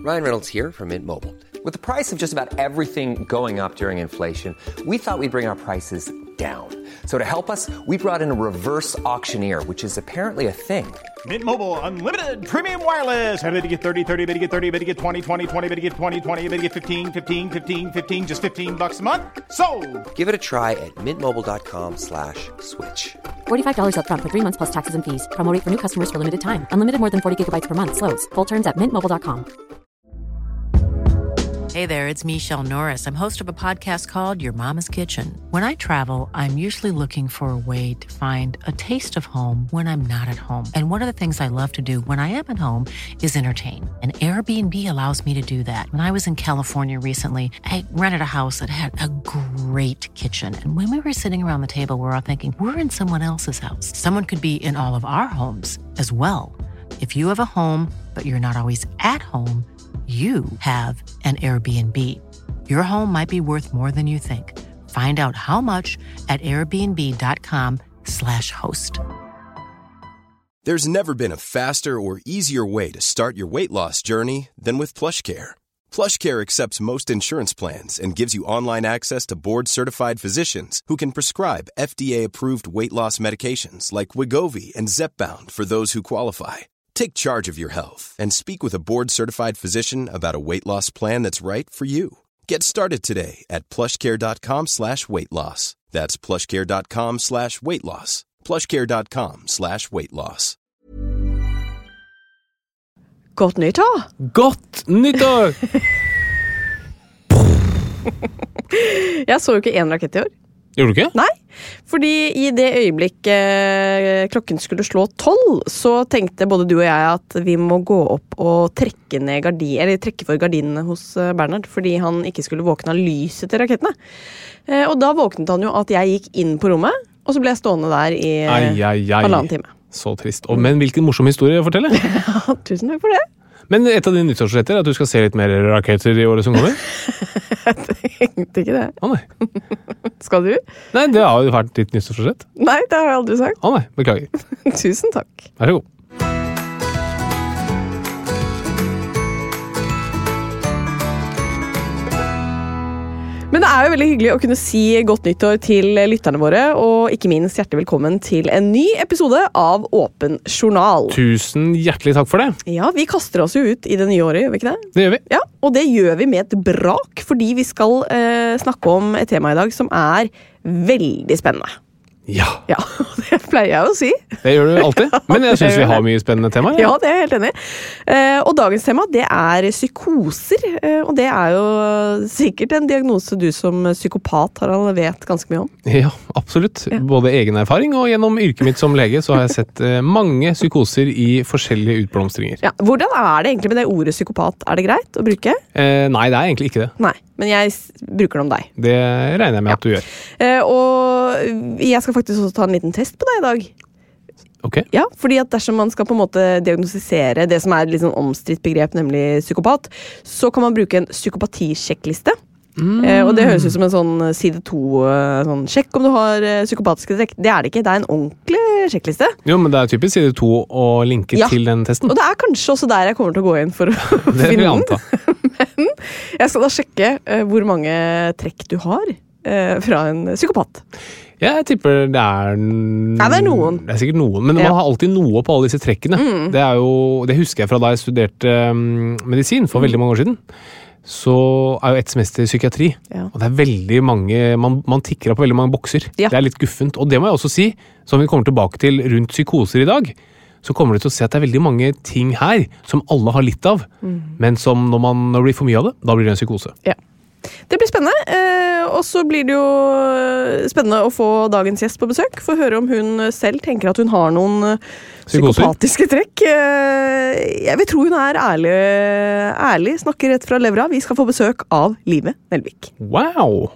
Ryan Reynolds here from Mint Mobile. With the price of just about everything going up during inflation, we thought we'd bring our prices down. So to help us, we brought in a reverse auctioneer, which is apparently a thing. Mint Mobile Unlimited Premium Wireless. How to get 30, 30, bit to get 30, bit to get 20, 20, 20, bit to get 20, 20, bit to get 15, 15, 15, 15, just $15 a month? Sold! Give it a try at mintmobile.com/switch. $45 up front for 3 months plus taxes and fees. Promo rate for new customers for limited time. Unlimited more than 40 gigabytes per month. Slows full terms at mintmobile.com. Hey there, it's Michelle Norris. I'm host of a podcast called Your Mama's Kitchen. When I travel, I'm usually looking for a way to find a taste of home when I'm not at home. And one of the things I love to do when I am at home is entertain. And Airbnb allows me to do that. When I was in California recently, I rented a house that had a great kitchen. And when we were sitting around the table, we're all thinking, we're in someone else's house. Someone could be in all of our homes as well. If you have a home, but you're not always at home, you have an Airbnb. Your home might be worth more than you think. Find out how much at airbnb.com/host. There's never been a faster or easier way to start your weight loss journey than with PlushCare. PlushCare accepts most insurance plans and gives you online access to board-certified physicians who can prescribe FDA-approved weight loss medications like Wegovy and Zepbound for those who qualify. Take charge of your health and speak with a board-certified physician about a weight loss plan that's right for you. Get started today at plushcare.com/weight-loss. That's plushcare.com/weight-loss. plushcare.com/weight-loss. Godt nyttår! Godt nyttår! Jeg så jo ikke en rakett i år. Gjorde du ikke? Nei, fordi i det øyeblikket klokken skulle slå 12, så tenkte både du og jeg at vi må gå opp og trekke for gardinene hos Bernhard, fordi han ikke skulle våkne av lyset til rakettene. Og da våknet han jo at jeg gikk inn på rommet, og så ble jeg stående der i halvannen time. Så trist. Men hvilken morsom historie å fortelle? Ja, tusen takk for det. Men et av dine nyttårsforsetter er at du skal se litt mer raketter i året som kommer? Jeg tenkte ikke det. Nei. Skal du? Nei, det har jo vært ditt nyttårsforsett. Nei, det har jeg aldri sagt. Nei, beklager. Tusen takk. Vær så god. Men det er jo veldig hyggelig å kunne si godt nyttår til lytterne våre, og ikke minst hjertelig velkommen til en ny episode av Åpen Journal. Tusen hjertelig takk for det. Ja, vi kaster oss jo ut i det nye året, gjør vi ikke det? Det gjør vi. Ja, og det gjør vi med et brak, fordi vi skal snakke om et tema i dag som er veldig spennende. Ja, det pleier jeg å si. Det gjør du alltid, men jeg synes vi har mye spennende temaer. Ja, det er jeg helt enig. Og dagens tema, det er psykoser, og det er jo sikkert en diagnose du som psykopat, Harald, vet ganske mye om. Ja, absolutt. Ja. Både egen erfaring og gjennom yrket mitt som lege, så har jeg sett mange psykoser i forskjellige utblomstringer. Ja, hvordan er det egentlig med det ordet psykopat? Er det greit å bruke? Nei, det er egentlig ikke det. Nei, men jeg bruker det om deg. Det regner jeg med at du gjør. Og jeg skal faktisk også ta en liten test på deg i dag. Ok. Ja, fordi at dersom man skal på en måte diagnostisere det som er et litt sånn omstridt begrep, nemlig psykopat, så kan man bruke en psykopatisjekkliste. Og det høres ut som en sånn side 2, sånn sjekk om du har psykopatiske trekk. Det er det ikke, det er en ordentlig sjekkliste. Jo, men det er typisk side 2 å linke til den testen. Og det er kanskje også der jeg kommer til å gå inn for å finne den. Men jeg skal da sjekke hvor mange trekk du har fra en psykopat. Jeg tipper det er det er noen. Det er sikkert noen, men man har alltid noe på alle disse trekkene. Det husker jeg fra da jeg studerte medisin for veldig mange år siden. Så er jo et semester psykiatri, og det er veldig mange, man tikker opp veldig mange bokser. Det er litt guffent, og det må jeg også si, som vi kommer tilbake til rundt psykoser i dag, så kommer du til å se at det er veldig mange ting her som alle har litt av, men som når det blir for mye av det, da blir det en psykose. Ja. Det blir spennende, og så blir det jo spennende å få dagens gjest på besøk, for å høre om hun selv tenker at hun har noen psykopatiske trekk. Jeg vil tro hun er ærlig, snakker rett fra levra. Vi skal få besøk av Live Nelvik. Wow!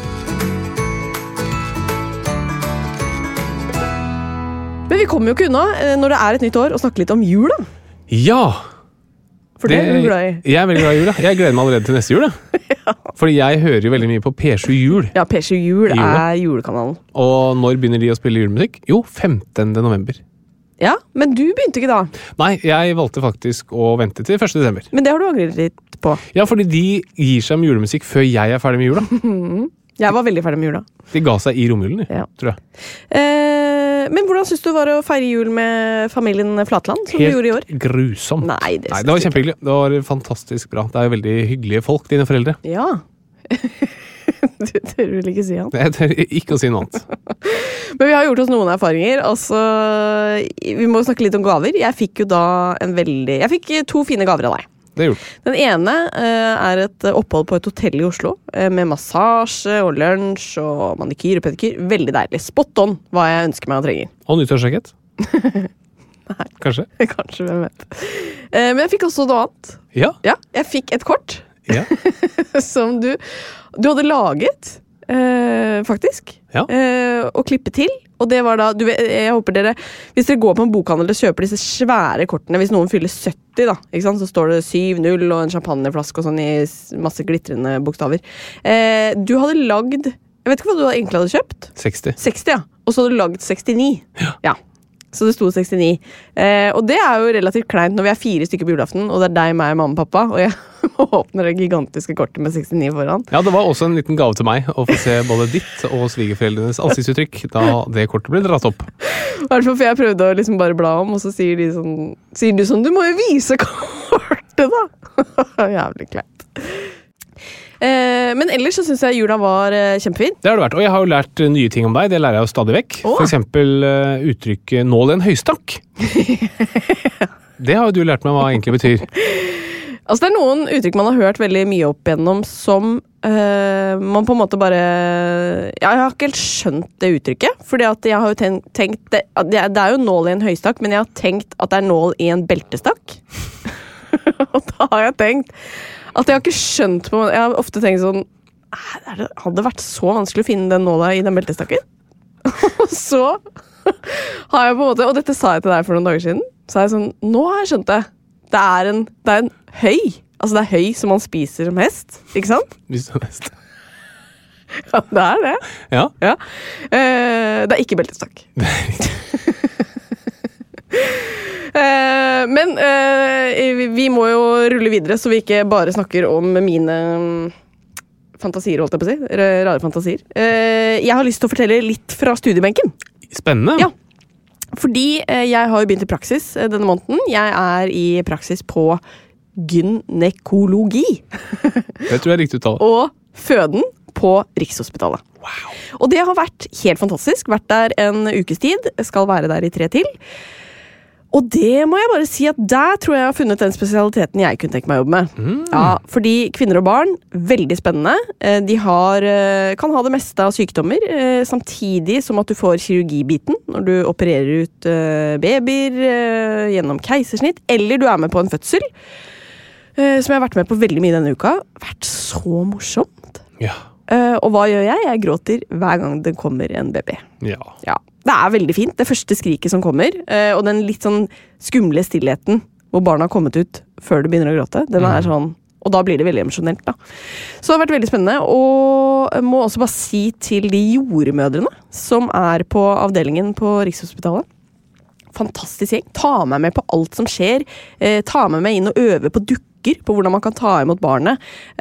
Men vi kommer jo ikke unna når det er et nytt år å snakke litt om jul da. Ja! For det er du glad i. Jeg er veldig glad i jul, da. Jeg gleder meg allerede til neste jul, da. Fordi jeg hører jo veldig mye på P7 Jul. Ja, P7 Jul er julekanalen. Og når begynner de å spille julemusikk? Jo, 15. november. Ja, men du begynte ikke da. Nei, jeg valgte faktisk å vente til 1. desember. Men det har du angret litt på. Ja, fordi de gir seg med julemusikk før jeg er ferdig med jula. Jeg var veldig ferdig med jula. De ga seg i romjulen, tror jeg. Men hvordan synes du var å feire jul med familien Flatland, som du gjorde i år? Helt grusomt. Nei, det var kjempehyggelig. Det var fantastisk bra. Det er jo veldig hyggelige folk, dine foreldre. Ja. Du tør vel ikke si han? Jeg tør ikke å si noe annet. Men vi har gjort oss noen erfaringer. Altså, vi må snakke litt om gaver. Jeg fikk jo da Jeg fikk 2 fine gaver av deg. Det gjorde. Den ene er et opphold på et hotell i Oslo med massasje og lunsj og manikyr og pedikyr. Veldig deilig. Spot on hva jeg ønsker meg og trenger. Og nyttårsraket? Nei. Kanskje? Kanskje, hvem vet. Men jeg fikk også noe annet. Ja, jeg fikk et kort. Ja. Som du hadde laget, faktisk. Ja. Og klippet til. Og det var da, jeg håper dere, hvis dere går på en bokhandel og kjøper disse svære kortene, hvis noen fyller 70 da, ikke sant, så står det 7-0 og en champagneflaske og sånn i masse glitrende bokstaver. Du hadde lagd, jeg vet ikke hva du egentlig hadde kjøpt? 60. 60, ja. Og så hadde du lagd 69. Ja. Så det sto 69. Og det er jo relativt kleint når vi er 4 stykker på julaften, og det er deg, meg, mamma og pappa, og jeg åpner det gigantiske kortet med 69 foran. Ja, det var også en liten gave til meg å få se både ditt og svigerforeldrenes ansiktsuttrykk da det kortet ble dratt opp. Hvertfall for jeg prøvde å liksom bare bla om, og så sier du sånn, du må jo vise kortet da! Jævlig kleint. Men ellers så synes jeg jula var kjempefin. Det har det vært, og jeg har jo lært nye ting om deg. Det lærer jeg jo stadig vekk. For eksempel uttrykket nål i en høystakk. Det har jo du lært meg hva egentlig betyr. Altså det er noen uttrykk man har hørt veldig mye opp igjennom som man på en måte bare jeg har ikke helt skjønt det uttrykket, fordi at jeg har jo tenkt det er jo nål i en høystakk, men jeg har tenkt at det er nål i en beltestakk. Og da har jeg tenkt at jeg har ikke skjønt på. Jeg har ofte tenkt sånn, hadde det vært så vanskelig å finne den nåla i den beltestakken? Og så har jeg på en måte, og dette sa jeg til deg for noen dager siden, så er jeg sånn, nå har jeg skjønt det. Det er en høy. Altså det er høy som man spiser som hest, ikke sant? Hvis du er hest. Ja, det er det. Ja. Det er ikke beltestakk. Det er riktig. Men vi må jo rulle videre, så vi ikke bare snakker om mine fantasier, holdt jeg på å si. Rare fantasier. Jeg har lyst til å fortelle litt fra studiebenken. Spennende. Ja. Fordi jeg har jo begynt i praksis denne måneden. Jeg er i praksis på gynekologi. Det tror jeg er riktig uttale. Og føden på Rikshospitalet. Wow. Og det har vært helt fantastisk. Vært der en ukes tid. Skal være der i 3 til. Og det må jeg bare si at der tror jeg har funnet den spesialiteten jeg kunne tenke meg å jobbe med. Ja, fordi kvinner og barn, veldig spennende. De kan ha det meste av sykdommer, samtidig som at du får kirurgibiten når du opererer ut babyer gjennom keisersnitt, eller du er med på en fødsel, som jeg har vært med på veldig mye denne uka. Vært så morsomt. Ja. Og hva gjør jeg? Jeg gråter hver gang det kommer en baby. Ja. Det er veldig fint, det første skriket som kommer, og den litt sånn skumle stillheten hvor barna har kommet ut før det begynner å gråte, den er sånn, og da blir det veldig emosjonelt da. Så det har vært veldig spennende, og jeg må også bare si til de jordmødrene som er på avdelingen på Rikshospitalet, fantastisk gjeng, ta meg med på alt som skjer, ta meg med inn og øve på dukker, på hvordan man kan ta imot barnet,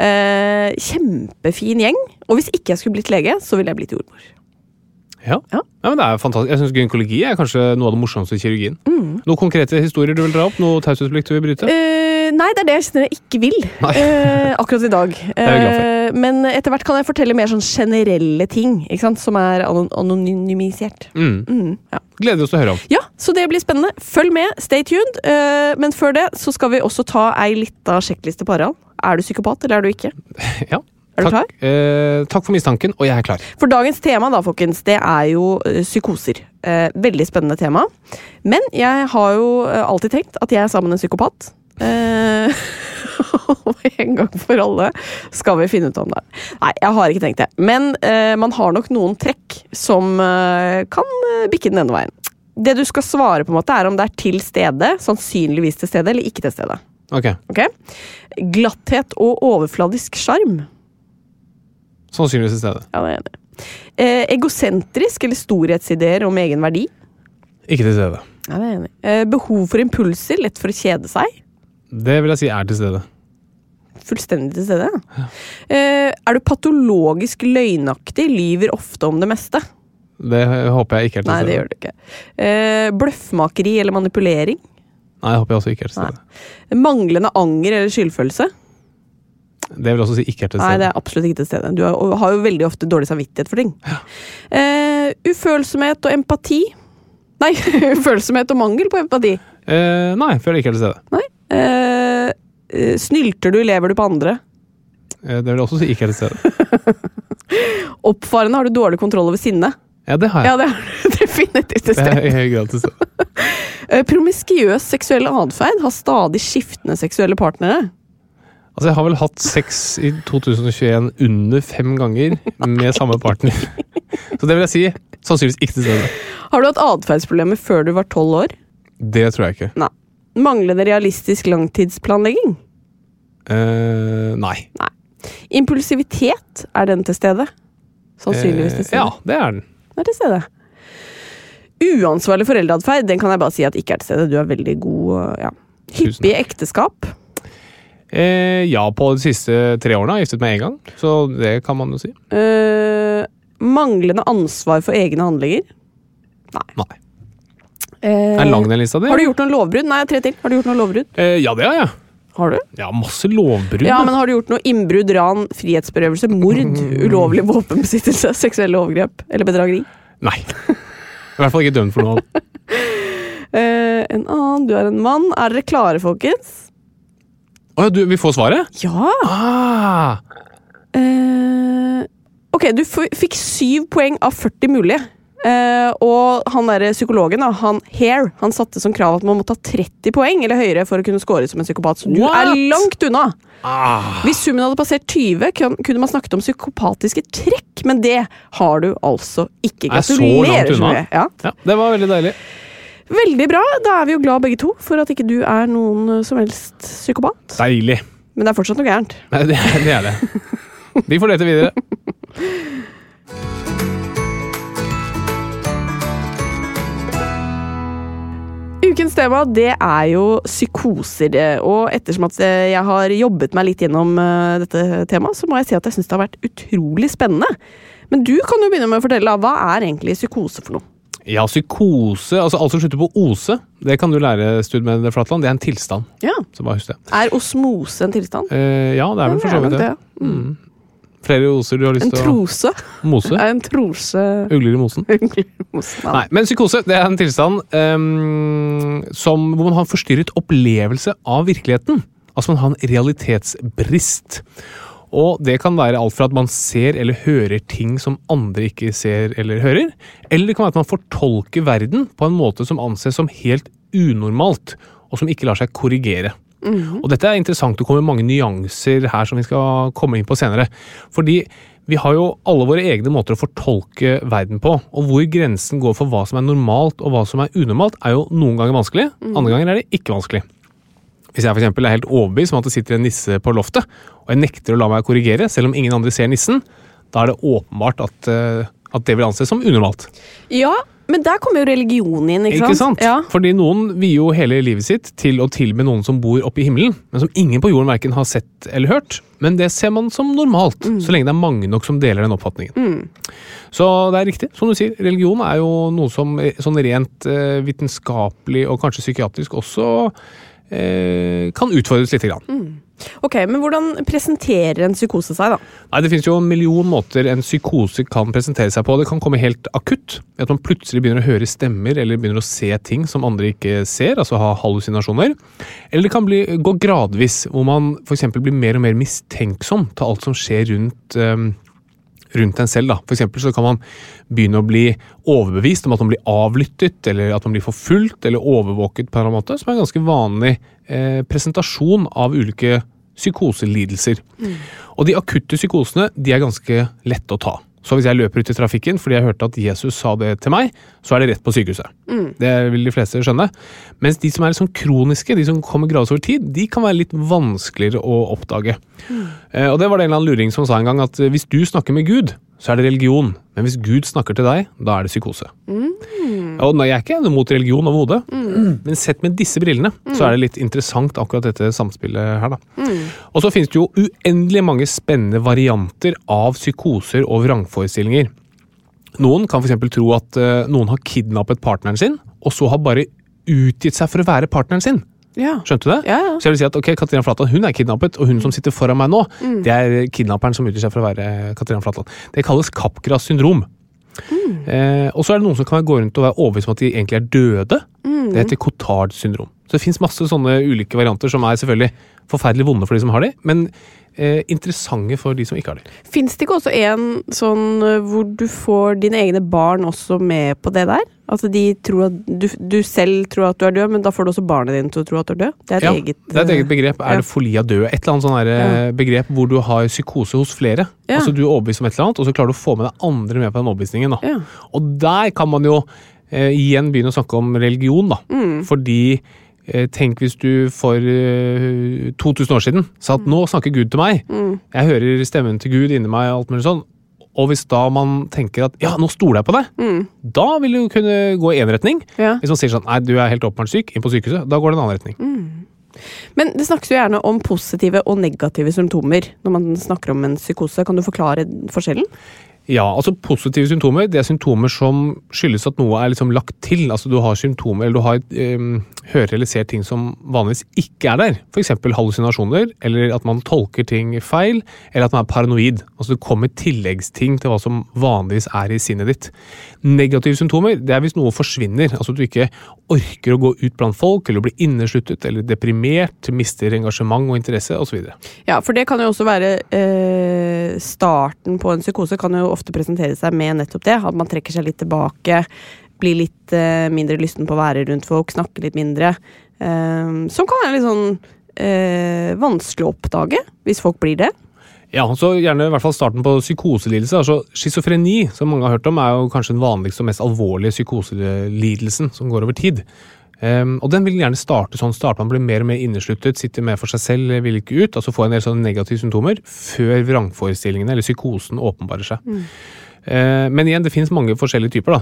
kjempefin gjeng, og hvis ikke jeg skulle blitt lege, så ville jeg blitt jordmor. Ja, men det er fantastisk. Jeg synes gynekologi er kanskje noe av det morsomste i kirurgien. Noen konkrete historier du vil dra opp? Noe taushetsplikt du vil bryte? Nei, det er det jeg kjenner jeg ikke vil. Akkurat i dag. Det er jeg glad for. Men etter hvert kan jeg fortelle mer sånn generelle ting, ikke sant? Som er anonymisert. Ja. Gleder oss til å høre om. Ja, så det blir spennende. Følg med, stay tuned. Men før det så skal vi også ta ei lita sjekkliste på Harald. Er du psykopat, eller er du ikke? Ja. Er du klar? Takk for mistanken, og jeg er klar. For dagens tema da, folkens, det er jo psykoser. Veldig spennende tema. Men jeg har jo alltid tenkt at jeg er sammen en psykopat. Og en gang for alle skal vi finne ut om det. Nei, jeg har ikke tenkt det. Men man har nok noen trekk som kan bikke den ene veien. Det du skal svare på en måte er om det er til stede, sannsynligvis til stede, eller ikke til stede. Ok. Glatthet og overfladisk sjarm. Sannsynligvis i stedet. Ja, det er enig. Egosentrisk eller storhetsideer om egen verdi? Ikke til stedet. Ja, det er enig. Behov for impulser, lett for å kjede seg. Det vil jeg si til stede. Fullstendig til stede, ja. Er du patologisk løgnaktig, lyver ofte om det meste? Det håper jeg ikke til stede. Nei, det gjør du ikke. Bløffmakeri eller manipulering? Nei, det håper jeg også ikke til stede. Nei. Manglende anger eller skyldfølelse? Det vil også si ikke til stede. Nei, det er absolutt ikke til stede. Du har jo veldig ofte dårlig samvittighet for ting. Ja. Ufølsomhet og empati? Nei, ufølsomhet og mangel på empati? Nei, føler ikke til stede. Nei. Snylter du, lever du på andre? Det vil også si ikke til stede. Oppfarende, har du dårlig kontroll over sinne? Ja, det har jeg. Ja, det har du definitivt til stede. Det er i høy grad til stede. Promiskuøs seksuell adferd, har stadig skiftende seksuelle partnere? Altså, jeg har vel hatt sex i 2021 under 5 ganger med samme partner. Så det vil jeg si, sannsynligvis ikke til stede. Har du hatt adferdsproblemer før du var 12 år? Det tror jeg ikke. Nei. Manglende realistisk langtidsplanlegging? Nei. Impulsivitet, er den til stede? Sannsynligvis til stede. Ja, det er den. Den er til stede. Uansvarlig foreldreadferd, den kan jeg bare si at ikke er til stede. Du er veldig god, ja. Hyppige ekteskap? Ja, på de siste 3 årene har jeg giftet meg 1 gang, så det kan man jo si. Manglende ansvar for egne handlinger? Nei. Er lang den lista di? Har du gjort noen lovbrudd? Nei, 3 til. Har du gjort noen lovbrudd? Ja, det har jeg. Har du? Ja, masse lovbrudd. Ja, men har du gjort noe innbrudd, ran, frihetsberøvelse, mord, ulovlig våpenbesittelse, seksuelle overgrep eller bedrageri? Nei. I hvert fall ikke dømt for noe. En annen, du er en mann. Er dere klare, folkens? Vi får svaret? Ja! Ok, du fikk 7 poeng av 40 mulige. Og han der psykologen, han satte som krav at man måtte ha 30 poeng eller høyere for å kunne score som en psykopat. Så du er langt unna. Hvis summen hadde passert 20, kunne man snakket om psykopatiske trekk, men det har du altså ikke. Gratulerer så langt unna. Ja, det var veldig deilig. Veldig bra. Da er vi jo glad begge to for at ikke du er noen som helst psykopat. Deilig. Men det er fortsatt noe gærent. Nei, det er det. Vi får lete videre. Ukens tema, det er jo psykoser, og ettersom at jeg har jobbet meg litt gjennom dette temaet, så må jeg si at jeg synes det har vært utrolig spennende. Men du kan jo begynne med å fortelle, hva er egentlig psykose for noe? Ja, psykose, altså alt som slutter på ose, det kan du lære stud med det, Flatland, det er en tilstand. Ja. Så bare husk det. Er osmose en tilstand? Ja, det er vel for så vidt det. Flere oser du har lyst til å... En trose. Mose. Er en trose... Ugler i mosen. Nei, men psykose, det er en tilstand hvor man har en forstyrret opplevelse av virkeligheten. Altså man har en realitetsbrist. Og det kan være alt fra at man ser eller hører ting som andre ikke ser eller hører, eller det kan være at man fortolker verden på en måte som anses som helt unormalt, og som ikke lar seg korrigere. Og dette er interessant, det kommer mange nyanser her som vi skal komme inn på senere. Fordi vi har jo alle våre egne måter å fortolke verden på, og hvor grensen går for hva som er normalt og hva som er unormalt er jo noen ganger vanskelig, andre ganger er det ikke vanskelig. Hvis jeg for eksempel er helt overbevist om at det sitter en nisse på loftet, og jeg nekter å la meg korrigere, selv om ingen andre ser nissen, da er det åpenbart at det vil anses som unormalt. Ja, men der kommer jo religion inn, ikke sant? Ikke sant? Ja. Fordi noen vier jo hele livet sitt til å tilbe noen som bor oppe i himmelen, men som ingen på jorden hverken har sett eller hørt. Men det ser man som normalt, så lenge det er mange nok som deler den oppfatningen. Så det er riktig, som du sier, religion er jo noe som sånn rent vitenskapelig og kanskje psykiatrisk også kan utfordres litt grann. Ok, men hvordan presenterer en psykose seg da? Nei, det finnes jo 1 million måter en psykose kan presentere seg på. Det kan komme helt akutt, at man plutselig begynner å høre stemmer, eller begynner å se ting som andre ikke ser, altså ha hallusinasjoner. Eller det kan gå gradvis, hvor man for eksempel blir mer og mer mistenksom til alt som skjer rundt en selv da. For eksempel så kan man begynne å bli overbevist om at man blir avlyttet, eller at man blir forfulgt, eller overvåket på en eller annen måte, som er en ganske vanlig presentasjon av ulike psykoselidelser. Og de akutte psykosene, de er ganske lette å ta. Så hvis jeg løper ut i trafikken, fordi jeg hørte at Jesus sa det til meg, så er det rett på sykehuset. Det vil de fleste skjønne. Mens de som er liksom kroniske, de som kommer gradvis over tid, de kan være litt vanskeligere å oppdage. Og det var det en eller annen luring som sa en gang, at hvis du snakker med Gud, så det religion. Men hvis Gud snakker til deg, da det psykose. Og nei, jeg ikke enig mot religion overhodet, men sett med disse brillene, så det litt interessant akkurat dette samspillet her da. Og så finnes det jo uendelig mange spennende varianter av psykoser og vrangforestillinger. Noen kan for eksempel tro at noen har kidnappet partneren sin, og så har bare utgitt seg for å være partneren sin. Ja. Skjønte du det? Ja. Så jeg vil si at Katarina Flatland, hun kidnappet, og hun som sitter foran meg nå, det kidnapperen som utgir seg for å være Katarina Flatland. Det kalles Capgras syndrom. Og så det noen som kan gå rundt og være overbevist om at de egentlig døde. Det heter Cotard syndrom. Så det finnes masse sånne ulike varianter som selvfølgelig forferdelig vonde for de som har de, men interessante for de som ikke har de. Finnes det ikke også en sånn hvor du får dine egne barn også med på det der? Altså de tror at du selv tror at du død, men da får du også barnet din til å tro at du død? Det et eget... det et eget begrep. Det folia død? Et eller annet sånn begrep hvor du har psykose hos flere. Altså du overbevist om et eller annet, og så klarer du å få med deg andre med på den overbevisningen. Da. Og der kan man jo igjen begynne å snakke om religion, da. Fordi tenk hvis du for 2000 år siden sa at nå snakker Gud til meg. Jeg hører stemmen til Gud inni meg og alt mulig sånn. Og hvis da man tenker at ja, nå stoler jeg på deg, da vil du kunne gå i en retning. Hvis man sier sånn, nei, du helt åpenbart syk, inn på sykehuset, da går det en annen retning. Men det snakkes jo gjerne om positive og negative symptomer når man snakker om en psykose. Kan du forklare forskjellen? Ja, altså positive symptomer, det symptomer som skyldes at noe liksom lagt til. Altså du har symptomer, eller du har hører eller ser ting som vanligvis ikke der. For eksempel hallusinasjoner, eller at man tolker ting feil, eller at man paranoid. Altså det kommer tilleggsting til hva som vanligvis i sinnet ditt. Negative symptomer, det hvis noe forsvinner. Altså at du ikke orker å gå ut blant folk, eller bli innesluttet, eller deprimert, mister engasjement og interesse, og så videre. Ja, for det kan jo også være starten på en psykose kan jo ofte presentere seg med nettopp det, at man trekker seg litt tilbake, blir litt mindre lysten på å være rundt folk, snakke litt mindre, som kan være litt sånn vanskelig å oppdage, hvis folk blir det. Ja, så gjerne i hvert fall starten på psykoselidelse. Altså schizofreni, som mange har hørt om, jo kanskje den vanligste og mest alvorlige psykoselidelsen som går over tid. Og den vil gjerne starte man blir mer og mer innesluttet, sitter mer for seg selv, vil ikke ut, altså få en del sånne negative symptomer før vrangforestillingene eller psykosen åpenbarer seg. Men igjen, det finnes mange forskjellige typer da.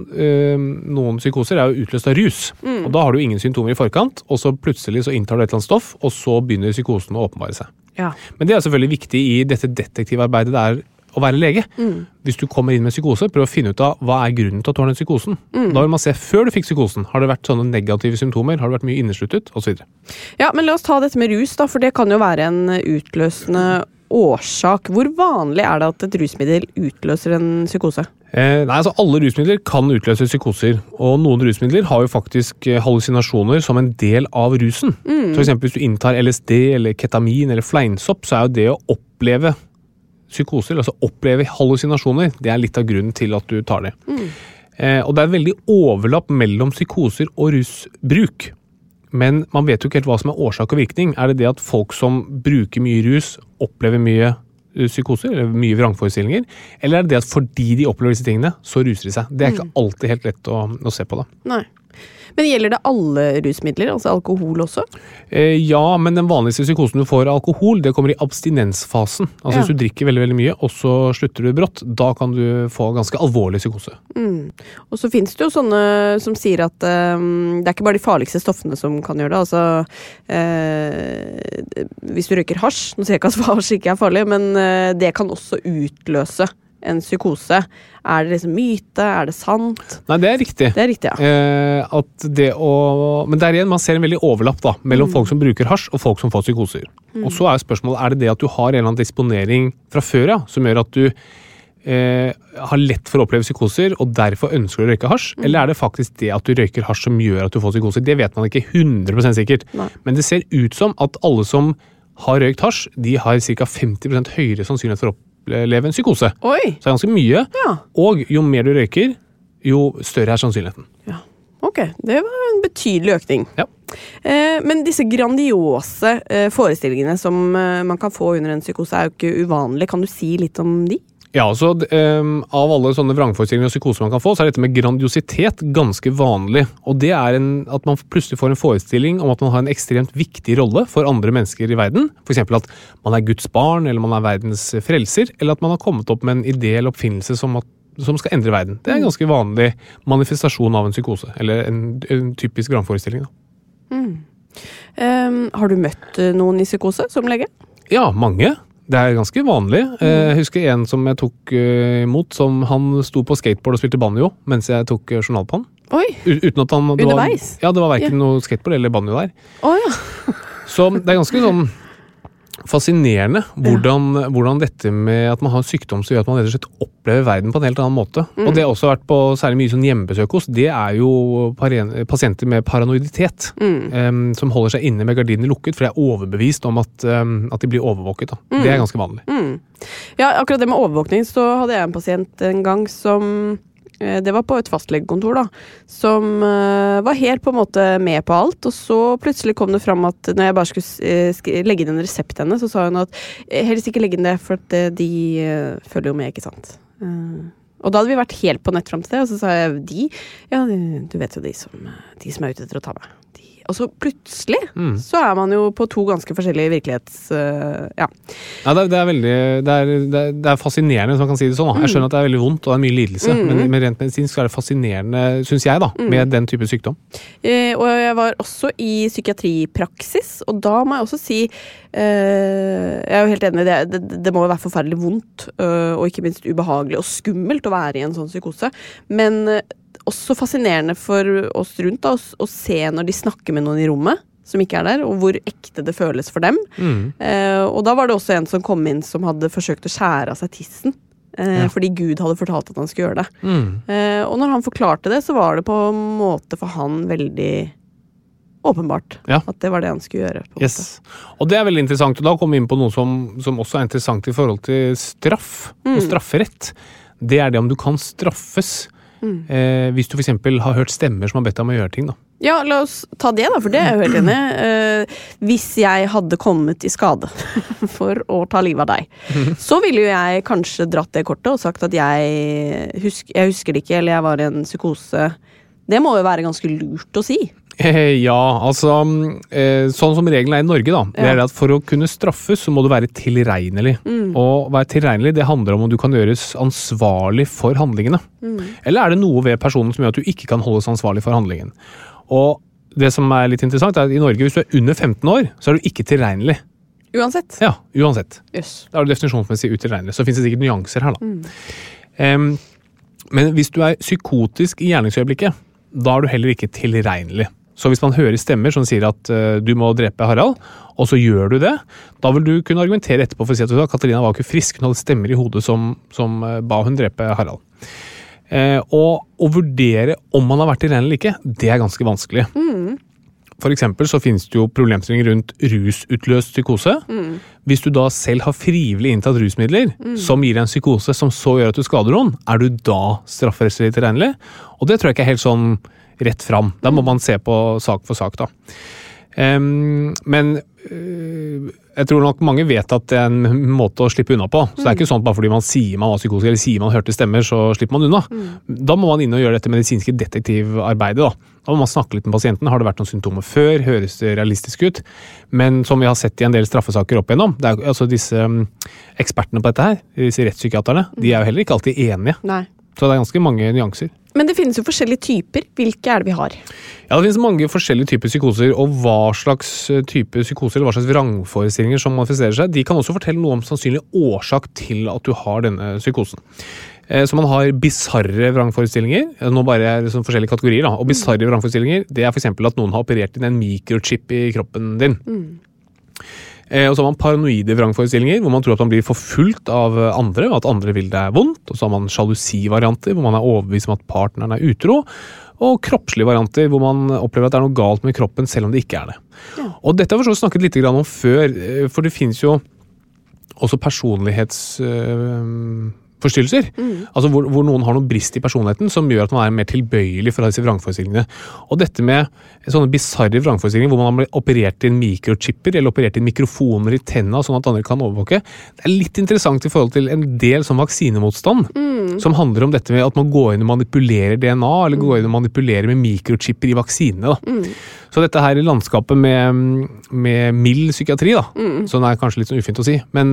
Noen psykoser jo utløst av rus, og da har du ingen symptomer i forkant, og så plutselig så inntar du et eller annet stoff, og så begynner psykosen å åpenbare seg. Ja. Men det selvfølgelig viktig i dette detektivarbeidet det å være lege. Hvis du kommer inn med psykose, prøv å finne ut av hva grunnen til at du har den psykosen. Da vil man se før du fikk psykosen. Har det vært sånne negative symptomer? Har det vært mye innesluttet? Og så videre. Ja, men la oss ta dette med rus da, for det kan jo være en utløsende årsak. Hvor vanlig det at et rusmiddel utløser en psykose? Nei, altså alle rusmidler kan utløse psykoser, og noen rusmidler har jo faktisk hallusinasjoner som en del av rusen. Så for eksempel hvis du inntar LSD eller ketamin eller fleinsopp, så jo det å oppleve psykoser, altså oppleve hallusinasjoner, det litt av grunnen til at du tar det. Og det veldig overlapp mellom psykoser og rusbruk. Men man vet jo ikke helt hva som årsak og virkning. Det at folk som bruker mye rus opplever mye psykoser, eller mye vrangforestillinger, eller det at fordi de opplever disse tingene, så ruser de seg? Det ikke alltid helt lett å se på det. Nei. Men gjelder det alle rusmidler, altså alkohol også? Ja, men den vanligste psykosen du får av alkohol, det kommer i abstinensfasen. Altså hvis du drikker veldig, veldig mye, og så slutter du brått, da kan du få ganske alvorlig psykose. Og så finnes det jo sånne som sier at det ikke bare de farligste stoffene som kan gjøre det. Altså, hvis du røyker hasj, nå sier jeg ikke at hasj ikke farlig, men det kan også utløse en psykose. Det liksom myte? Det sant? Nei, det riktig. Det riktig, ja. Men der igjen, man ser en veldig overlapp da, mellom folk som bruker hasj og folk som får psykoser. Og så spørsmålet, det at du har en eller annen disponering fra før, som gjør at du har lett for å oppleve psykoser, og derfor ønsker du å røyke hasj, eller det faktisk det at du røyker hasj som gjør at du får psykoser? Det vet man ikke 100% sikkert. Nei. Men det ser ut som at alle som har røykt hasj, de har ca. 50% høyere sannsynlighet for å oppleve en psykose. Oi. Så det ganske mye. Ja. Og jo mer du røyker, jo større sannsynligheten. Ja, ok. Det var en betydelig økning. Ja. Men disse grandiose forestillingene som man kan få under en psykose jo ikke uvanlig. Kan du si litt om de? Ja, så av alle sånne vrangforestillinger og psykoser man kan få, så dette med grandiositet ganske vanlig. Og det at man plutselig får en forestilling om at man har en ekstremt viktig rolle for andre mennesker i verden. For eksempel at man Guds barn, eller man verdens frelser, eller at man har kommet opp med en idé eller oppfinnelse som skal endre verden. Det en ganske vanlig manifestasjon av en psykose, eller en typisk vrangforestilling. Har du møtt noen i psykose som lege? Ja, mange. Det ganske vanlig. Jeg husker en som jeg tok imot, som han sto på skateboard og spilte banjo, mens jeg tok journal på han. Oi! Uten at han... Underveis? Ja, det var hverken noe skateboard eller banjo der. Ja. Så det ganske sånn fascinerende hvordan dette med at man har en sykdom som gjør at man rett og slett opplever verden på en helt annen måte. Og det har også vært på særlig mye sånn hjemmebesøk hos, det jo pasienter med paranoiditet som holder seg inne med gardinene lukket, for de overbevist om at de blir overvåket. Da. Det ganske vanlig. Ja, akkurat det med overvåkning, så hadde jeg en pasient en gang som det var på et fastlegekontor da, som var helt på en måte med på alt, og så plutselig kom det fram at når jeg bare skulle legge inn en resept henne, så sa hun at helst ikke legge inn det, for at de følger jo med, ikke sant? Og da hadde vi vært helt på nett frem til det, og så sa jeg du vet jo de som ute etter å ta meg. Og så plutselig så man jo på to ganske forskjellige virkelighets... Ja, det veldig... Det fascinerende, hvis man kan si det sånn. Jeg skjønner at det veldig vondt, og det mye lidelse, men rent medisinsk det fascinerende, synes jeg da, med den type sykdom. Og jeg var også i psykiatripraksis, og da må jeg også si... jeg jo helt enig, det må jo være forferdelig vondt, og ikke minst ubehagelig og skummelt å være i en sånn psykose, men... også fascinerende for oss rundt da, å se når de snakker med noen i rommet som ikke der, og hvor ekte det føles for dem. Og da var det også en som kom inn som hadde forsøkt å skjære av seg tissen, fordi Gud hadde fortalt at han skulle gjøre det. Og når han forklarte det, så var det på en måte for han veldig åpenbart at det var det han skulle gjøre. På en måte. Og det veldig interessant, og da kom vi inn på noe som også interessant i forhold til straff og strafferett. Det det om du kan straffes hvis du for eksempel har hørt stemmer som har bedt deg om å gjøre ting da. Ja, la oss ta det da, for det jeg jo helt enig. Hvis jeg hadde kommet i skade for å ta livet av deg, så ville jo jeg kanskje dratt det kortet og sagt at jeg husker det ikke, eller jeg var i en psykose. Det må jo være ganske lurt å si. Ja, altså sånn som regelen i Norge da, det at for å kunne straffes så må du være tilregnelig. Og være tilregnelig, det handler om du kan gjøres ansvarlig for handlingene. Eller det noe ved personen som gjør at du ikke kan holdes ansvarlig for handlingen. Og det som litt interessant at i Norge, hvis du under 15 år, så du ikke tilregnelig. Uansett? Ja, uansett. Yes. Da du definisjonsmessig utilregnelig. Så finnes det sikkert nyanser her da. Men hvis du psykotisk i gjerningsøyeblikket, da du heller ikke tilregnelig. Så hvis man hører stemmer som sier at du må drepe Harald, og så gjør du det, da vil du kunne argumentere etterpå for å si at Katarina var ikke frisk, hun hadde stemmer i hodet som ba hun drepe Harald. Og å vurdere om man har vært tilregnelig eller ikke, det ganske vanskelig. For eksempel så finnes det jo problemstillinger rundt rusutløst psykose. Hvis du da selv har frivillig inntatt rusmidler, som gir en psykose som så gjør at du skader noen, du da strafferettslig tilregnelig? Og det tror jeg ikke helt sånn rett fram. Da må man se på sak for sak da. Men jeg tror nok mange vet at det en måte å slippe unna på. Så det ikke sånn at bare fordi man sier man var psykotisk eller sier man hørte stemmer, så slipper man unna. Da må man inn og gjøre dette medisinske detektivarbeidet da. Da må man snakke litt med pasienten. Har det vært noen symptomer før? Høres det realistisk ut? Men som vi har sett i en del straffesaker opp igjennom, det altså disse ekspertene på dette her, disse rettspsykiaterne, de jo heller ikke alltid enige. Nei. Så det ganske mange nyanser. Men det finnes jo forskjellige typer. Hvilke det vi har? Ja, det finnes mange forskjellige typer psykoser, og hva slags type psykoser, eller hva slags vrangforestillinger som manifesterer seg, de kan også fortelle noe om sannsynlig årsak til at du har denne psykosen. Så man har bizarre vrangforestillinger, nå bare sånn forskjellige kategorier da, og bizarre vrangforestillinger, det for eksempel at noen har operert inn en mikrochip i kroppen din. Og så har man paranoide vrangforestillinger, hvor man tror at man blir forfulgt av andre, og at andre vil det vondt. Og så har man sjalusivarianter, hvor man overbevist om at partneren utro. Og kroppslige varianter, hvor man opplever at det noe galt med kroppen, selv om det ikke det. Ja. Og dette har vi snakket litt om før, for det finnes jo også forstyrrelser. Altså hvor noen har noen brist i personligheten som gjør at man mer tilbøyelig for disse vrangforestillingene. Og dette med sånne bizarre vrangforestillinger hvor man blir operert i en mikrochipper eller operert i mikrofoner i tenna sånn at andre kan overvåke, det litt interessant i forhold til en del som vaksinemotstand, som handler om dette med at man går inn og manipulerer DNA, eller går inn og manipulerer med mikrochipper i vaksinene. Så dette her landskapet med mild psykiatri, sånn kanskje litt sånn ufint å si, men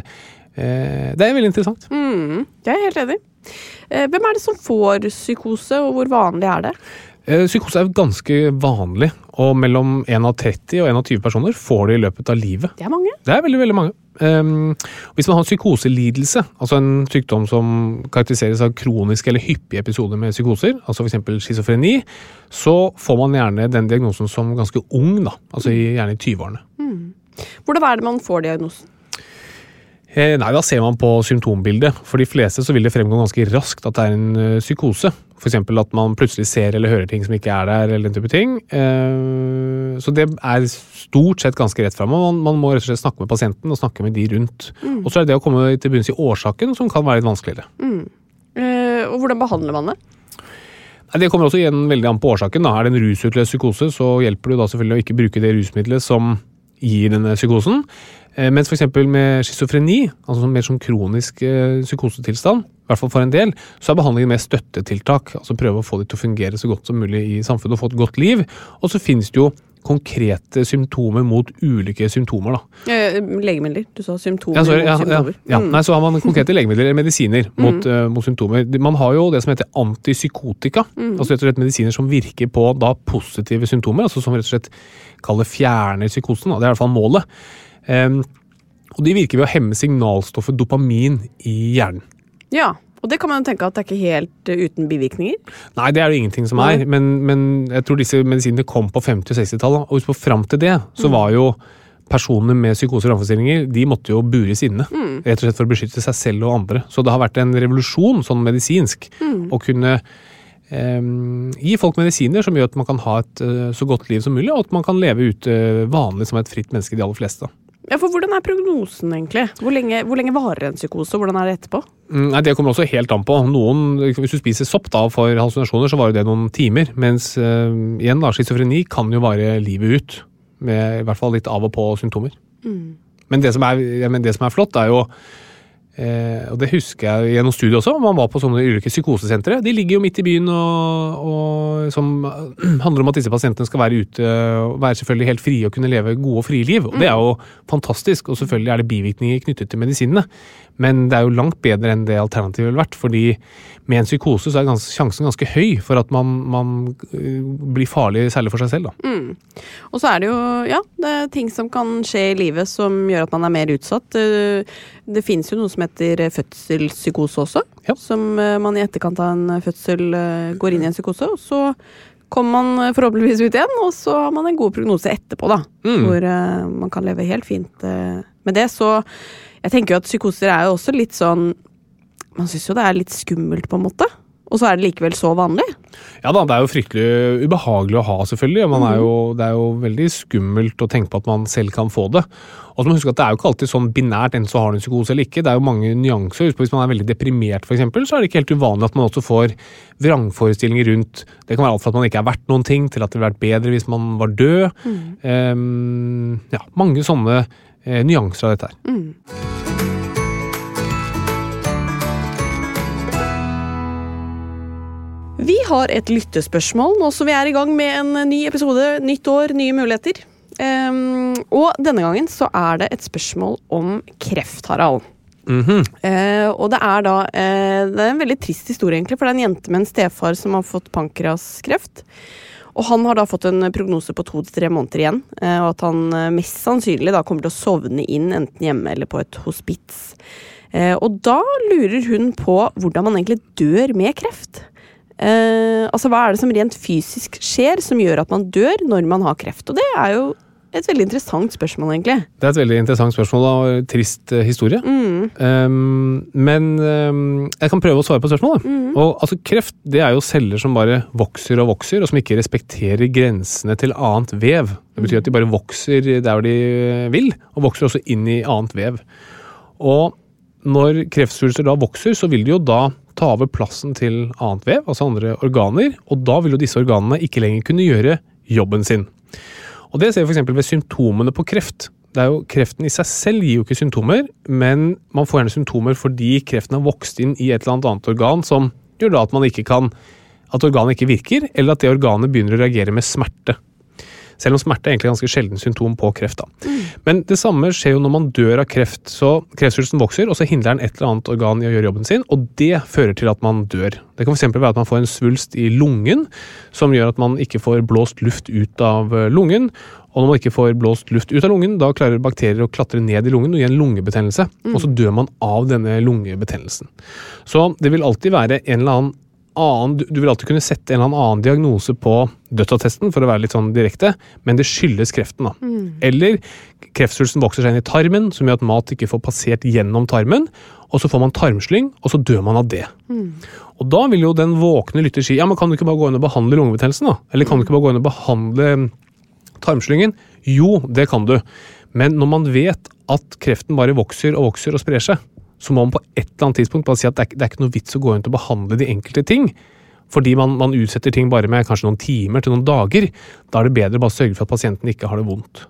det veldig interessant. Jeg helt enig. Hvem det som får psykose, og hvor vanlig det? Psykose ganske vanlig, og mellom 1 av 30 og 1 av 20 personer får det i løpet av livet. Det mange. Det veldig, veldig mange. Hvis man har psykoselidelse, altså en sykdom som karakteriseres av kroniske eller hyppige episoder med psykoser, altså for eksempel schizofreni, så får man gjerne den diagnosen som ganske ung, altså gjerne i 20-årene. Hvordan det man får diagnosen? Nei, da ser man på symptombildet. For de fleste så vil det fremgå ganske raskt at det en psykose. For eksempel at man plutselig ser eller hører ting som ikke der, eller den type ting. Så det stort sett ganske rett frem. Man må rett og slett snakke med pasienten og snakke med de rundt. Og så det å komme til bunns i årsaken som kan være litt vanskeligere. Og hvordan behandler man det? Det kommer også igjen veldig an på årsaken. Det en rusutløst psykose, så hjelper det da selvfølgelig å ikke bruke det rusmiddelet som gir denne psykosen. Mens for eksempel med schizofreni, altså mer som kronisk psykosetilstand, i hvert fall for en del, så behandlingen med støttetiltak, altså prøve å få det til å fungere så godt som mulig i samfunnet og få et godt liv. Og så finnes det jo konkrete symptomer mot ulike symptomer. Legemidler, du sa symptomer mot symptomer. Nei, så har man konkrete legemidler eller medisiner mot symptomer. Man har jo det som heter antipsykotika, altså rett og slett medisiner som virker på da positive symptomer, altså som rett og slett kaller fjerner psykosen, det i hvert fall målet. Og de virker ved å hemme signalstoffet dopamin i hjernen. Ja, og det kan man tenke at det ikke helt uten bivirkninger? Nei, det det jo ingenting som men jeg tror disse medisinene kom på 50- og 60-tallet, og frem til det så var jo personer med psykose og vrangforestillinger, de måtte jo bures inne, rett og slett for å beskytte seg selv og andre. Så det har vært en revolusjon, sånn medisinsk, å kunne gi folk medisiner som gjør at man kan ha et så godt liv som mulig, og at man kan leve ut vanlig som et fritt menneske, de aller fleste. Ja, for hvordan prognosen egentlig? Hvor lenge varer en psykose, og hvordan det etterpå? Nei, det kommer også helt an på. Hvis du spiser sopp da for hallusinasjoner, så varer det noen timer, mens igjen da, schizofreni kan jo vare livet ut, med i hvert fall litt av og på symptomer. Men det som flott jo, og det husker jeg gjennom studiet også, man var på sånne ulike psykosesentre. De ligger jo midt i byen og som handler om at disse pasientene skal være ute og være selvfølgelig helt frie og kunne leve gode og frie liv. Og det jo fantastisk, og selvfølgelig det bivirkninger knyttet til medisinene. Men det jo langt bedre enn det alternativet ville vært, fordi med en psykose så sjansen ganske høy for at man blir farlig, særlig for seg selv. Da. Og så det jo, det ting som kan skje i livet som gjør at man mer utsatt. Det finnes jo noe som heter fødselspsykose også, som man i etterkant av en fødsel går inn i en psykose, og så kommer man forhåpentligvis ut igjen, og så har man en god prognose etterpå, da, hvor man kan leve helt fint med det. Så jeg tenker jo at psykoser jo også litt sånn, man synes jo det litt skummelt på en måte, og så det likevel så vanlig. Ja da, det jo fryktelig ubehagelig å ha selvfølgelig, og det jo veldig skummelt å tenke på at man selv kan få det. Og så må man huske at det jo ikke alltid sånn binært, enten så har du en psykose eller ikke, det jo mange nyanser. Hvis man veldig deprimert for eksempel, så det ikke helt uvanlig at man også får vrangforestillinger rundt. Det kan være alt for at man ikke verdt noen ting, til at det ville vært bedre hvis man var død. Mange sånne nyanser av dette her. Vi har et lyttespørsmål nå som vi i gang med en ny episode, nytt år, nye muligheter. Og denne gangen så det et spørsmål om kreft, Harald. Og det da det en veldig trist historie egentlig, for det en jente med en stefar som har fått pankreaskreft. Og han har da fått en prognose på 2 til 3 måneder igjen, og at han mest sannsynlig da kommer til å sovne inn enten hjemme eller på et hospits. Og da lurer hun på hvordan man egentlig dør med kreft. Altså hva det som rent fysisk skjer som gjør at man dør når man har kreft? Og det jo et veldig interessant spørsmål egentlig. Det et veldig interessant spørsmål og trist historie. Men jeg kan prøve å svare på spørsmålet. Og altså kreft, det jo celler som bare vokser og vokser, og som ikke respekterer grensene til annet vev. Det betyr at de bare vokser der de vil, og vokser også inn i annet vev. Og når kreftsvulster da vokser, så vil de jo da ta over plassen til annet vev, altså andre organer, og da vil jo disse organene ikke lenger kunne gjøre jobben sin. Og det ser vi for eksempel ved symptomene på kreft. Det er jo, kreften i seg selv gir jo ikke symptomer, men man får gjerne symptomer fordi kreften har vokst inn i et eller annet organ som gjør da at man ikke kan, at organet ikke virker, eller at det organet begynner å reagere med smerte. Selv om smerte er egentlig ganske sjelden symptom på kreft da. Men det samme skjer jo når man dør av kreft, så kreftsvulsten vokser, og så hindrer den et eller annet organ i å gjøre jobben sin, og det fører til at man dør. Det kan for eksempel være at man får en svulst i lungen, som gjør at man ikke får blåst luft ut av lungen, og når man ikke får blåst luft ut av lungen, da klarer bakterier å klatre ned i lungen og gi en lungebetennelse, og så dør man av denne lungebetennelsen. Så det vil alltid være en eller annen du vil alltid kunne sette en eller annen diagnose på dødsattesten, for å være litt sånn direkte, men det skyldes kreften da. Eller kreftsvulsten vokser seg inn i tarmen, som gjør at mat ikke får passert gjennom tarmen, og så får man tarmslyng, og så dør man av det. Og da vil jo den våkne lytter si, ja, men kan du ikke bare gå inn og behandle lungebetennelsen da? Eller kan du ikke bare gå inn og behandle tarmslyngen? Jo, det kan du. Men når man vet at kreften bare vokser og vokser og sprer seg, så må man på et eller annet tidspunkt bare si at det er ikke noe vits å gå inn til å behandle de enkelte ting, fordi man utsetter ting bare med kanskje noen timer til noen dager. Da er det bedre bare å sørge for at pasienten ikke har det vondt.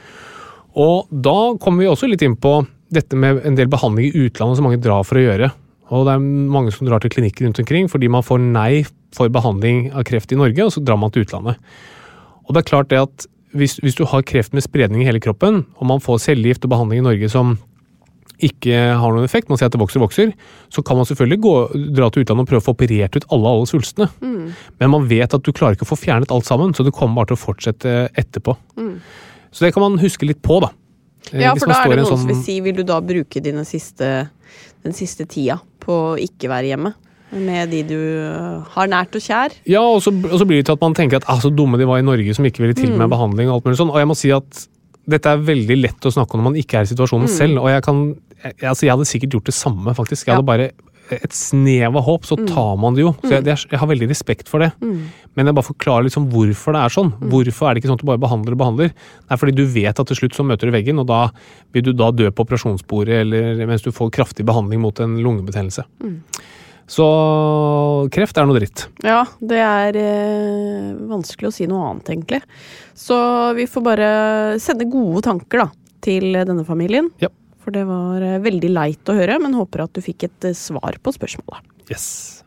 Og da kommer vi også litt inn på dette med en del behandling i utlandet som mange drar for å gjøre. Og det er mange som drar til klinikker rundt omkring fordi man får nei for behandling av kreft i Norge, og så drar man til utlandet. Og det er klart det at hvis du har kreft med spredning i hele kroppen, og man får cellegift og behandling i Norge som ikke har noen effekt, man sier at det vokser, så kan man selvfølgelig dra til utlandet og prøve å få operert ut alle svulstene. Men man vet at du klarer ikke å få fjernet alt sammen, så det kommer bare til å fortsette etterpå. Så det kan man huske litt på da. Ja, for da er det noen som vil si, vil du da bruke den siste tida på å ikke være hjemme? Med de du har nært og kjær? Ja, og så blir det til at man tenker at så dumme de var i Norge som ikke ville til med behandling og alt mulig sånn. Og jeg må si at dette er veldig lett å snakke om når man ikke er i situasjonen selv, og jeg hadde sikkert gjort det samme faktisk. Jeg hadde bare et snev av håp, så tar man det jo. Så jeg har veldig respekt for det. Men jeg bare forklarer liksom hvorfor det er sånn. Hvorfor er det ikke sånn at du bare behandler? Det er fordi du vet at til slutt så møter du veggen, og da vil du da dø på operasjonsbordet, eller mens du får kraftig behandling mot en lungebetennelse. Så kreft er noe dritt. Ja, det er vanskelig å si noe annet egentlig. Så vi får bare sende gode tanker da, til denne familien. Ja. For det var veldig leit å høre, men håper at du fikk et svar på spørsmålet. Yes.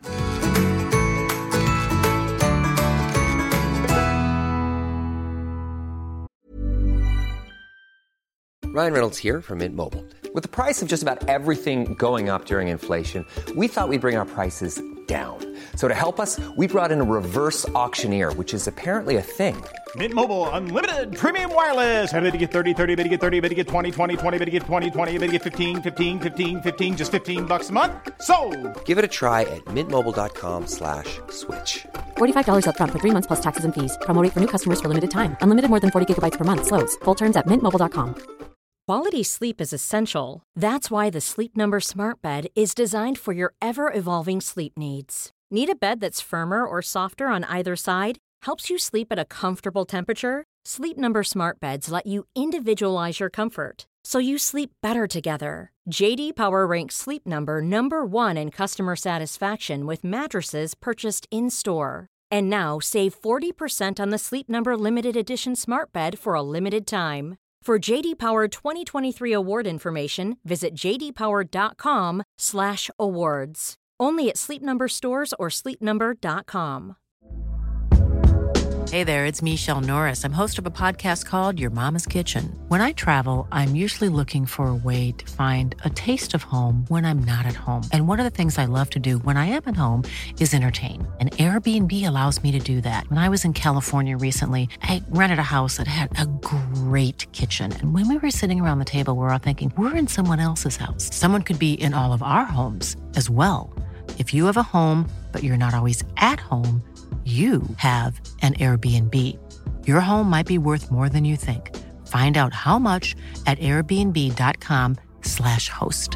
Ryan Reynolds here from Mint Mobile. With the price of just about everything going up during inflation, we thought we'd bring our prices down. So to help us, we brought in a reverse auctioneer, which is apparently a thing. Mint Mobile Unlimited Premium Wireless. How to get 30, 30, bit to get 30, bit to get 20, 20, 20, bit to get 20, 20, bit to get 15, 15, 15, 15, just $15 a month? Sold! Give it a try at mintmobile.com/switch. $45 up front for 3 months plus taxes and fees. Promo rate for new customers for limited time. Unlimited more than 40 gigabytes per month. Slows full terms at mintmobile.com. Quality sleep is essential. That's why the Sleep Number Smart Bed is designed for your ever-evolving sleep needs. Need a bed that's firmer or softer on either side? Helps you sleep at a comfortable temperature? Sleep Number Smart Beds let you individualize your comfort, so you sleep better together. J.D. Power ranks Sleep Number #1 in customer satisfaction with mattresses purchased in-store. And now, save 40% on the Sleep Number Limited Edition Smart Bed for a limited time. For J.D. Power 2023 award information, visit jdpower.com/awards. Only at Sleep Number stores or sleepnumber.com. Hey there, it's Michelle Norris. I'm host of a podcast called Your Mama's Kitchen. When I travel, I'm usually looking for a way to find a taste of home when I'm not at home. And one of the things I love to do when I am at home is entertain. And Airbnb allows me to do that. When I was in California recently, I rented a house that had a great kitchen. And when we were sitting around the table, we're all thinking, we're in someone else's house. Someone could be in all of our homes as well. If you have a home, but you're not always at home, you have an Airbnb. Your home might be worth more than you think. Find out how much at airbnb.com/host.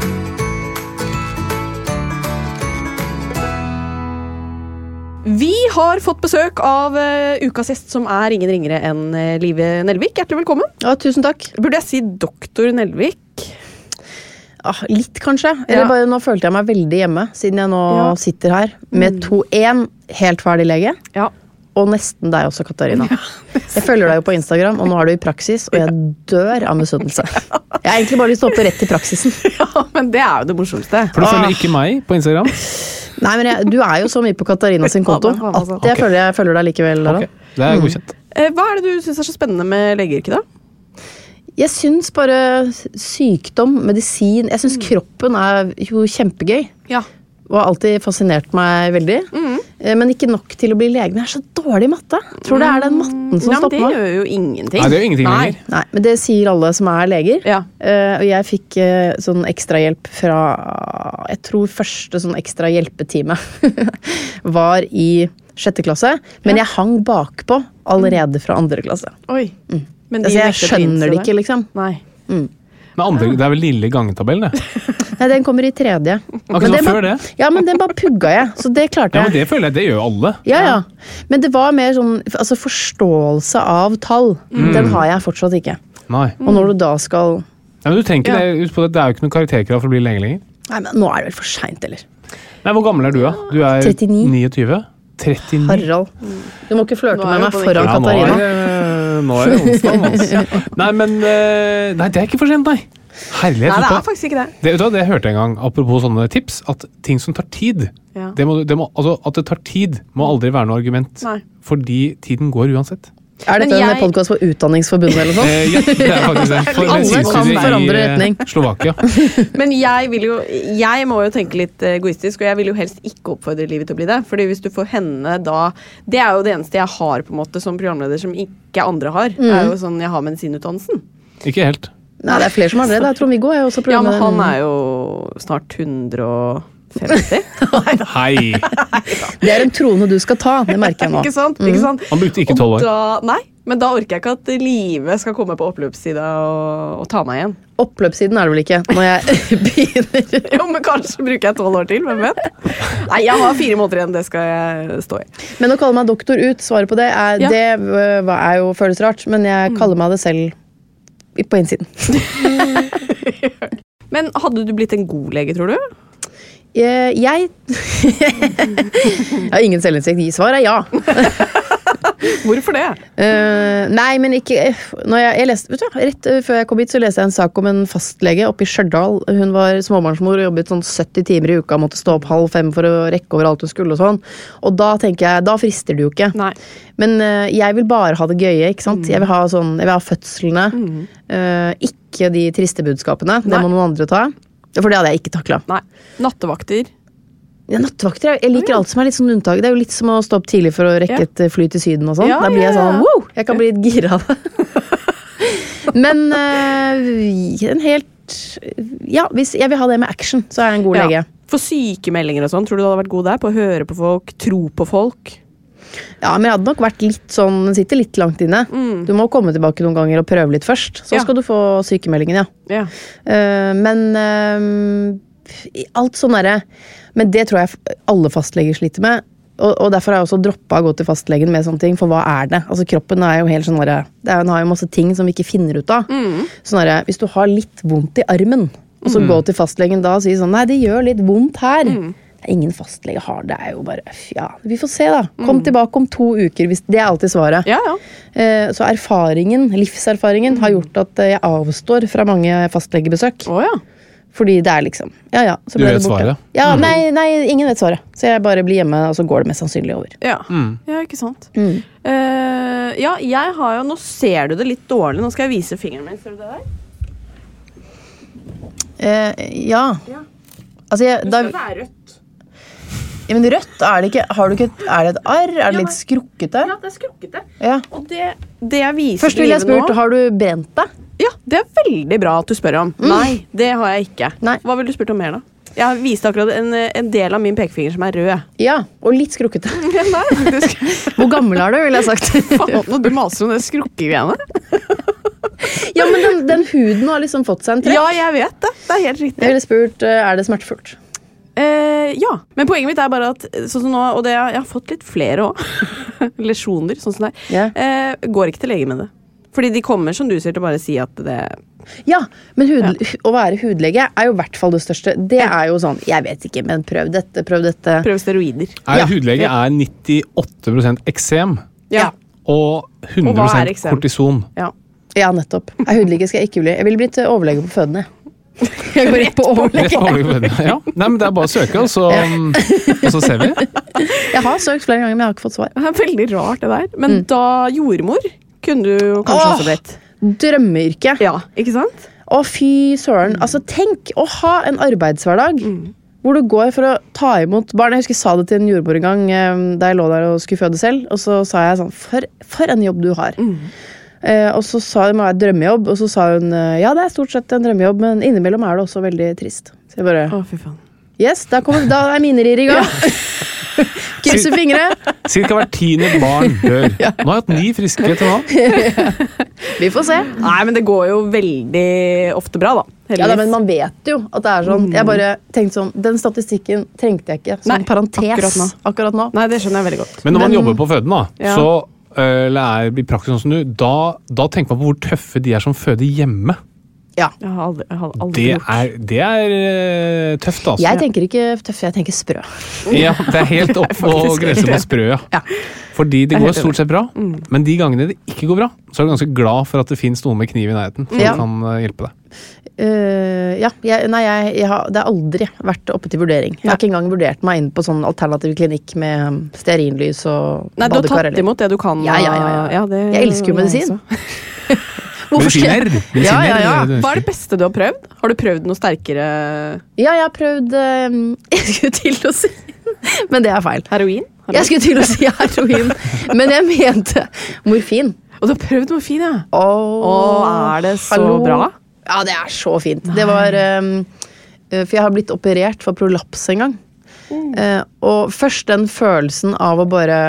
Vi har fått besøk av ukas gjest, som ingen ringere enn Live Nelvik. Hjertelig velkommen. Ja, tusen takk. Burde jeg si doktor Nelvik? Litt kanskje. Eller bare nå følte jeg meg veldig hjemme, siden jeg nå sitter her med en helt ferdig lege. Ja. Og nesten deg også, Katarina. Jeg følger deg jo på Instagram, og nå er du i praksis, og jeg dør av misunnelse. Jeg har egentlig bare lyst til å hoppe rett til praksisen. Ja, men det jo det morsomste. For du følger ikke meg på Instagram? Nei, men du jo så mye på Katarina sin konto at jeg følger deg likevel. Okay. Det godkjent. Hva det du synes så spennende med legeyrket da? Jeg synes bare sykdom, medisin, jeg synes kroppen jo kjempegøy. Ja. Og har alltid fascinert meg veldig. Men ikke nok til å bli lege. Men jeg så dårlig i matte. Tror det den matten som stopper meg. Det gjør jo ingenting. Nei, det gjør ingenting lenger. Nei, men det sier alle som leger. Ja. Og jeg fikk sånn ekstra hjelp fra, jeg tror første sånn ekstra hjelpetime var i 6. klasse. Men jeg hang bakpå allerede fra 2. klasse. Oi. Men altså, jeg skjønner det ikke, liksom. Nei. Men det vel lille gangetabellen, det? Nei, den kommer i 3. Akkurat før det? Ja, men den bare pugga jeg, så det klarte jeg. Ja, men det føler jeg, det gjør jo alle. Ja. Men det var mer sånn, altså forståelse av tall, den har jeg fortsatt ikke. Nei. Og når du da skal... Ja, men du tenker det, ut på det er jo ikke noe karakterkrav for å bli lenge lenger. Nei, men nå det vel for sent, eller? Nei, hvor gammel du da? Du 39. 29? 39? Harald. Du må ikke flørte med meg foran Katarina. Nå det onsdag, altså. Nei, men nei, det ikke for sent, nei. Herlighet. Nei, det faktisk ikke det. Det hørte jeg en gang, apropos sånne tips, at ting som tar tid, altså at det tar tid, må aldri være noe argument. Nei. Fordi tiden går uansett. Dette en podcast for Utdanningsforbundet eller noe sånt? Ja, det faktisk det. For alle kan forandre retning. Slovakia. Men jeg må jo tenke litt egoistisk, og jeg vil jo helst ikke oppfordre livet til å bli det. Fordi hvis du får henne da, det jo det eneste jeg har på en måte som programleder som ikke andre har. Jo sånn, jeg har medisinutdannelsen. Ikke helt. Nei, det flere som har det. Det Trond-Viggo jo også programleder. Ja, men han jo snart 150. Hei. Det en trone du skal ta, det merker jeg nå. Ikke sant? Ikke sant? Han brukte ikke 12 år. Nei, men da orker jeg ikke at livet skal komme på oppløpssida og ta meg igjen. Oppløpssiden det vel ikke, når jeg begynner. Jo, men kanskje bruker jeg 12 år til, hvem vet? Nei, jeg har 4 måneder igjen, det skal jeg stå i. Men å kalle meg doktor ut, svaret på det det jo føles rart, men jeg kaller meg det selv på innsiden. Men hadde du blitt en god lege, tror du? Jeg har ingen selvinnsikt. Svaret ja. Hvorfor det? Nei, men ikke når jeg leste, vet du, rett før jeg kom hit så leste jeg en sak om en fastlege oppe i Stjørdal. Hun var småbarnsmor og jobbet sånn 70 timer i uka, måtte stå opp 4:30 for å rekke over alt hun skulle og sånn. Og da tenker jeg, da frister det jo ikke. Nei. Men jeg vil bare ha det gøye, ikke sant? Jeg vil ha fødslene, ikke de triste budskapene. Det må noen andre ta. For det hadde jeg ikke taklet. Nei. Nattevakter. Ja, nattevakter, jeg liker alt som litt sånn unntak. Det jo litt som å stå opp tidlig for å rekke et fly til syden og sånn. Da blir jeg sånn, wow, jeg kan bli litt gira av det. Men en helt, hvis jeg vil ha det med action, så jeg en god lege. For sykemeldinger og sånn, tror du du hadde vært god der på å høre på folk, tro på folk? Ja, men jeg hadde nok vært litt sånn, den sitter litt langt inne. Du må komme tilbake noen ganger og prøve litt først. Så skal du få sykemeldingen, men alt sånn derre. Men det tror jeg alle fastleger sliter med. Og derfor har jeg også droppet å gå til fastlegen med sånne ting. For hva det? Altså kroppen jo helt sånn derre, den har jo masse ting som vi ikke finner ut av. Sånn derre, hvis du har litt vondt i armen, og så gå til fastlegen da og si sånn, nei, det gjør litt vondt her. Ingen fastlege har det, jo bare, vi får se da. Kom tilbake om 2 uker, hvis det alltid svaret. Så livserfaringen har gjort at jeg avstår fra mange fastlegebesøk. Fordi det liksom, så du vet svaret? Nei, ingen vet svaret. Så jeg bare blir hjemme, og så går det mest sannsynlig over. Ja, ikke sant. Jeg har jo, nå ser du det litt dårlig, nå skal jeg vise fingeren min, ser du det der? Altså, du skal være rødt. Ja, men rødt, det ikke, har du ikke, det et arr? Det litt skrukkete? Ja, det skrukkete. Ja. Og det jeg viser først vil jeg spørre, har du brent deg? Ja, det veldig bra at du spør om. Nei, det har jeg ikke. Nei. Hva vil du spørre om mer da? Jeg viste akkurat en del av min pekefinger som rød. Ja, og litt skrukkete. Nei, faktisk. Hvor gammel du, vil jeg sagt? Faen, du maser om det skrukkegreiene. Ja, men den huden har liksom fått seg en trekk. Ja, jeg vet det. Det helt riktig. Jeg ville spurt, det smertefullt? Ja, men poenget mitt bare at sånn som nå, og det, jeg har fått litt flere også, lesjoner, sånn som det går ikke til lege med det. Fordi de kommer, som du sier, til å bare si at det... Ja, men å være hudlege jo I hvert fall det største. Det jo sånn, jeg vet ikke, men prøv dette. Prøv steroider. Hudlege 98% eksem. Ja. Og 100% kortison. Ja, nettopp. Hudlege skal jeg ikke bli. Jeg ville blitt overlege på fødende. Jeg går rett på overlege. Ja. Nei, men det bare å søke, og så ser vi. Jeg har søkt flere ganger, men jeg har ikke fått svar. Det veldig rart det der. Men da jordmor kunne du kanskje også blitt. Drømmeyrke. Ja, ikke sant? Å, fy søren. Altså, tenk å ha en arbeidshverdag hvor du går for å ta imot barn. Jeg husker jeg sa det til en jordmor en gang da jeg lå der og skulle føde selv, og så sa jeg sånn, for en jobb du har. Og så sa hun, det må være et drømmejobb, og så sa hun, ja, det stort sett en drømmejobb, men innimellom det også veldig trist. Så jeg bare, fy faen. Yes, da mine rir I gang. Krysse fingre. Cirka hver 10. barn dør. Nå har jeg hatt 9 friske til nå. Vi får se. Nei, men det går jo veldig ofte bra da. Heldigvis. Ja, men man vet jo at det sånn. Jeg bare tenkte sånn, den statistikken trengte jeg ikke som parentes akkurat nå. Nei, det skjønner jeg veldig godt. Men når man jobber på føden da, så eller I praksis sånn som du, da tenker man på hvor tøffe de som føder hjemme. Ja. Jeg har aldri gjort. Det tøft, altså. Jeg tenker ikke tøff, jeg tenker sprø. Ja, det helt opp på grensen på sprø, ja. Fordi det går stort sett bra, men de gangene det ikke går bra, så du ganske glad for at det finnes noen med kniv I nærheten som kan hjelpe deg. Det har aldri vært oppe til vurdering. Jeg har ikke engang vurdert meg inn på sånn alternativ klinikk med stearinlys og badekar. Nei, du har tatt imot det du kan. Ja. Jeg elsker jo medisin. Medisiner. Hva det beste du har prøvd? Har du prøvd noe sterkere? Ja, jeg har prøvd jeg skulle til å si men det feil. Heroin? Jeg skulle til å si heroin, men jeg mente morfin. Og du har prøvd morfin, ja? Det så bra? Ja, det så fint. Det var for jeg har blitt operert for prolaps en gang. Og først den følelsen av å bare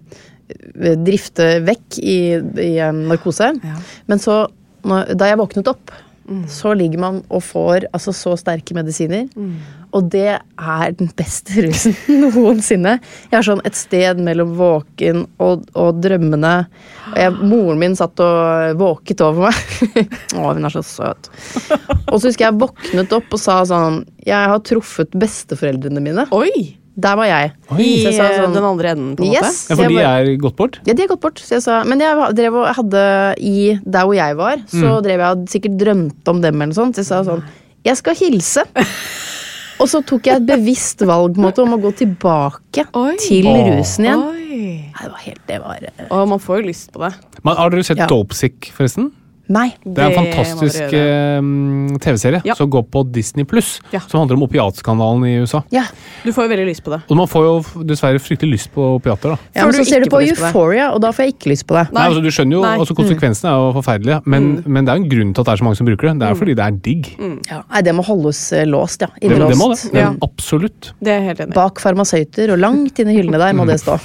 drifte vekk I narkose. Men så, da jeg våknet opp, så ligger man og får altså, så sterke medisiner. Og det den beste rusen noensinne. Jeg har sånn et sted mellom våken og drømmene. Moren min satt og våket over meg. Hun så søt. Og så husker jeg våknet opp og sa sånn, jeg har truffet besteforeldrene mine. Oi! Der var jeg. I sånn, den andre enden på en måte? Ja, for de gått bort? Ja, de gått bort. Så jeg sa, men jeg drev og hadde der hvor jeg var, så drev jeg sikkert drømt om dem eller noe sånt. Så jeg sa sånn, jeg skal hilse. Og så tok jeg et bevisst valg om å gå tilbake til rusen igjen. Nei, det var man får jo lyst på det. Men har dere sett Dopesick forresten? Nei. Det en fantastisk TV-serie som går på Disney+, som handler om opiatskandalen I USA. Ja. Du får jo veldig lyst på det. Og man får jo dessverre fryktelig lyst på opiater da. Ja, men så ser du på Euphoria, og da får jeg ikke lyst på det. Nei, altså, du skjønner jo, altså, konsekvensene jo forferdelige, men det en grunn til at det så mange som bruker det. Det fordi det digg. Ja. Nei, det må holdes låst, ja. Det må det. Absolutt. Det helt enig. Bak farmasøyter, og langt inn I hyllene der må det stå.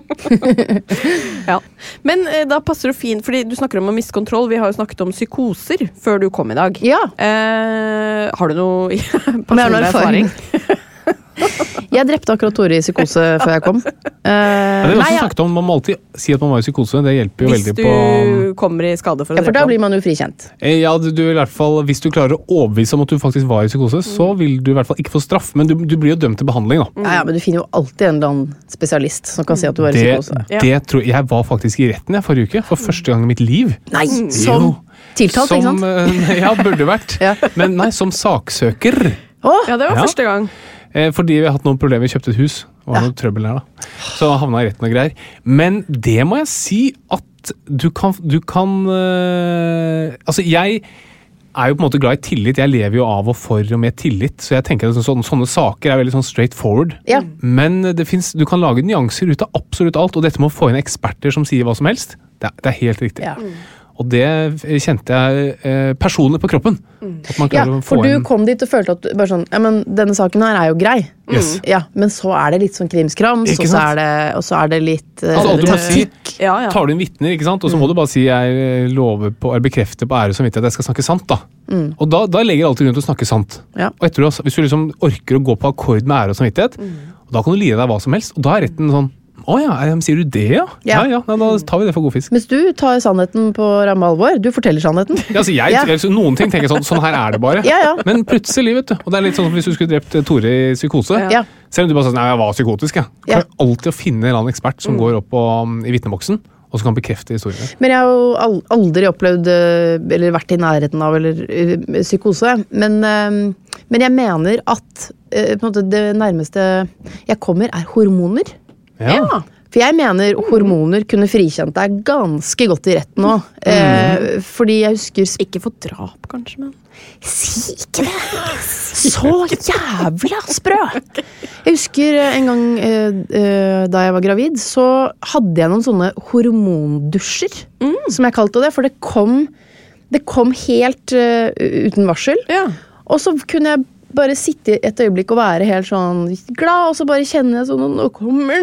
Ja. Men da passer det fint, fordi du snakker om å miste kontroll. Vi har jo snakket om psykoser før du kom I dag. Ja. Har du noe personlig erfaring? Jeg drepte akkurat Tore I psykose før jeg kom. Det også snakket om, man må alltid si at man var I psykose, det hjelper jo veldig på... Hvis du kommer I skade for å drepe. For da blir man jo frikjent. Ja, du I hvert fall, hvis du klarer å overbevise om at du faktisk var I psykose, så vil du I hvert fall ikke få straff, men du blir jo dømt til behandling da. Ja, men du finner jo alltid en eller annen spesialist som kan si at du var I psykose. Det tror jeg var faktisk I retten forrige uke, for første gang I mitt liv. Nei, som tiltalt, ikke sant? Ja, burde vært. Men nei, som saksøker. Ja, det var første gang. Fordi vi har hatt noen problemer, vi kjøpte et hus, og noe trøbbel der da. Så havna I retten og greier. Men det må jeg si at du kan altså jeg jo på en måte glad I tillit, jeg lever jo av og for og med tillit, så jeg tenker at sånne saker veldig sånn straight forward. Ja. Men du kan lage nyanser ut av absolutt alt, og dette må få inn eksperter som sier hva som helst. Det helt riktig. Ja. Og det kjente jeg personlig på kroppen. At man klarer å få for du kom dit og følte at bare sånn, ja, men denne saken her jo grei. Yes. Ja, men så det litt sånn krimskrams, og så det litt altså, alt du må si, Ja. tar du inn vitner, ikke sant? Og så må du bare si jeg lover på, eller bekrefter på ære som vitne at jeg skal snakke sant da. Og da legger jeg alltid rundt å snakke sant. Ja. Og etter, hvis du liksom orker å gå på akkord med ære og samvittighet, da kan du lide deg hva som helst, og da retten sånn, sier du det, ja? Ja, da tar vi det for god fisk. Mens du tar sannheten på ramme alvor, du forteller sannheten. Ja, altså noen ting tenker jeg sånn her det bare. Ja. Men plutselig, vet du, og det litt sånn som hvis du skulle drept Tore i psykose, selv om du bare sier, nei, jeg var psykotisk, jeg. Klarer alltid å finne en annen ekspert som går opp i vitneboksen, og som kan bekrefte historien. Men jeg har jo aldri opplevd, eller vært i nærheten av, eller psykose, men jeg mener at på en måte, det nærmeste jeg kommer hormoner. Ja. For jeg mener hormoner kunne frikjent deg ganske godt i retten nå. Fordi jeg husker Ikke for drap, kanskje, men si ikke det! Så jævla sprø! Jeg husker en gang da jeg var gravid, så hadde jeg noen sånne hormondusjer, som jeg kalte det, for det kom helt uten varsel. Ja. Og så kunne jeg bare sitte et øyeblikk og være helt sånn glad, og så bare kjenne jeg sånn, nå kommer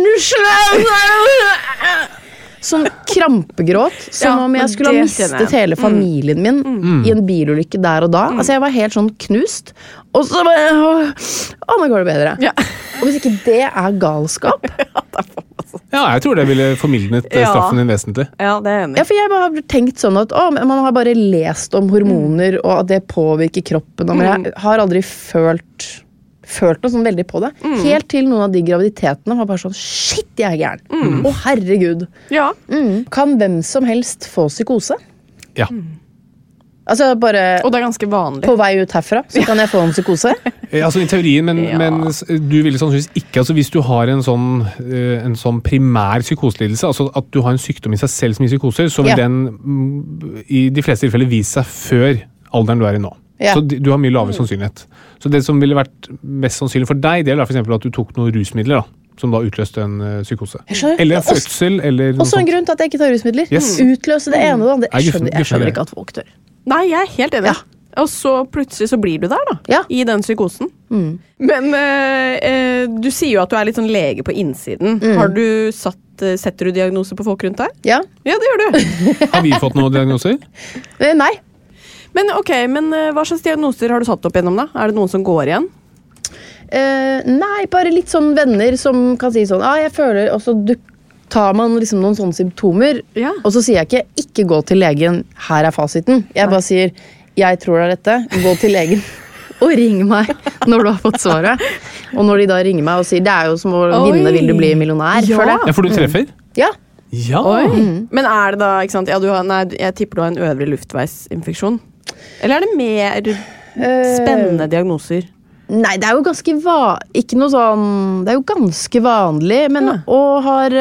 sånn krampegråt, som om jeg skulle ha mistet hele familien min i en bilulykke der og da. Altså jeg var helt sånn knust, og så bare, nå går det bedre. Ja. Og hvis ikke det galskap... Ja, jeg tror det ville formildnet straffen din vesentlig. Ja, det enig. Ja, for jeg bare har tenkt sånn at man har bare lest om hormoner, og at det påvirker kroppen, men jeg har aldri følt noe sånn veldig på det. Helt til noen av de graviditetene var bare sånn, shit, jeg gæren. Å, herregud. Ja. Kan hvem som helst få psykose? Ja. Altså bare Og det ganske vanlig. På vei ut herfra, så kan jeg få en psykose? Altså i teorien, men du ville sannsynligvis ikke, altså hvis du har en sånn primær psykoselidelse, altså at du har en sykdom i seg selv som gir psykoser, så vil den i de fleste tilfeller vise seg før alderen du i nå. Ja. Så du har mye lavere sannsynlighet. Så det som ville vært mest sannsynlig for deg, det er for eksempel at du tok noen rusmidler da, som da utløste en psykose. Eller en fødsel, eller noe sånt. Også en grunn til at jeg ikke tar rusmidler. Yes. Utløse det ene og det andre. Jeg skjønner ikke at folk tør. Nei, jeg helt enig. Ja. Og så plutselig så blir du der da, i den psykosen. Men du sier jo at du litt sånn lege på innsiden. Har du setter du diagnoser på folk rundt deg? Ja. Ja, det gjør du. Har vi fått noen diagnoser? Nei. Men hva slags diagnoser har du satt opp gjennom da? Er det noen som går igjen? Nei, bare litt sånn venner som kan si sånn, jeg føler, og så tar man liksom noen sånne symptomer, og så sier jeg ikke gå til legen, her fasiten. Jeg bare sier, jeg tror det dette, gå til legen og ring meg når du har fått svaret. Og når de da ringer meg og sier, det jo som å vinne vil du bli millionær, føler jeg. Ja, for du treffer? Ja. Ja. Men det da, ikke sant, jeg tipper du har en øvre luftveisinfeksjon. Eller det mer spennende diagnoser? Nei, det jo ganske ikke noe sånn, det jo ganske vanlig, men og har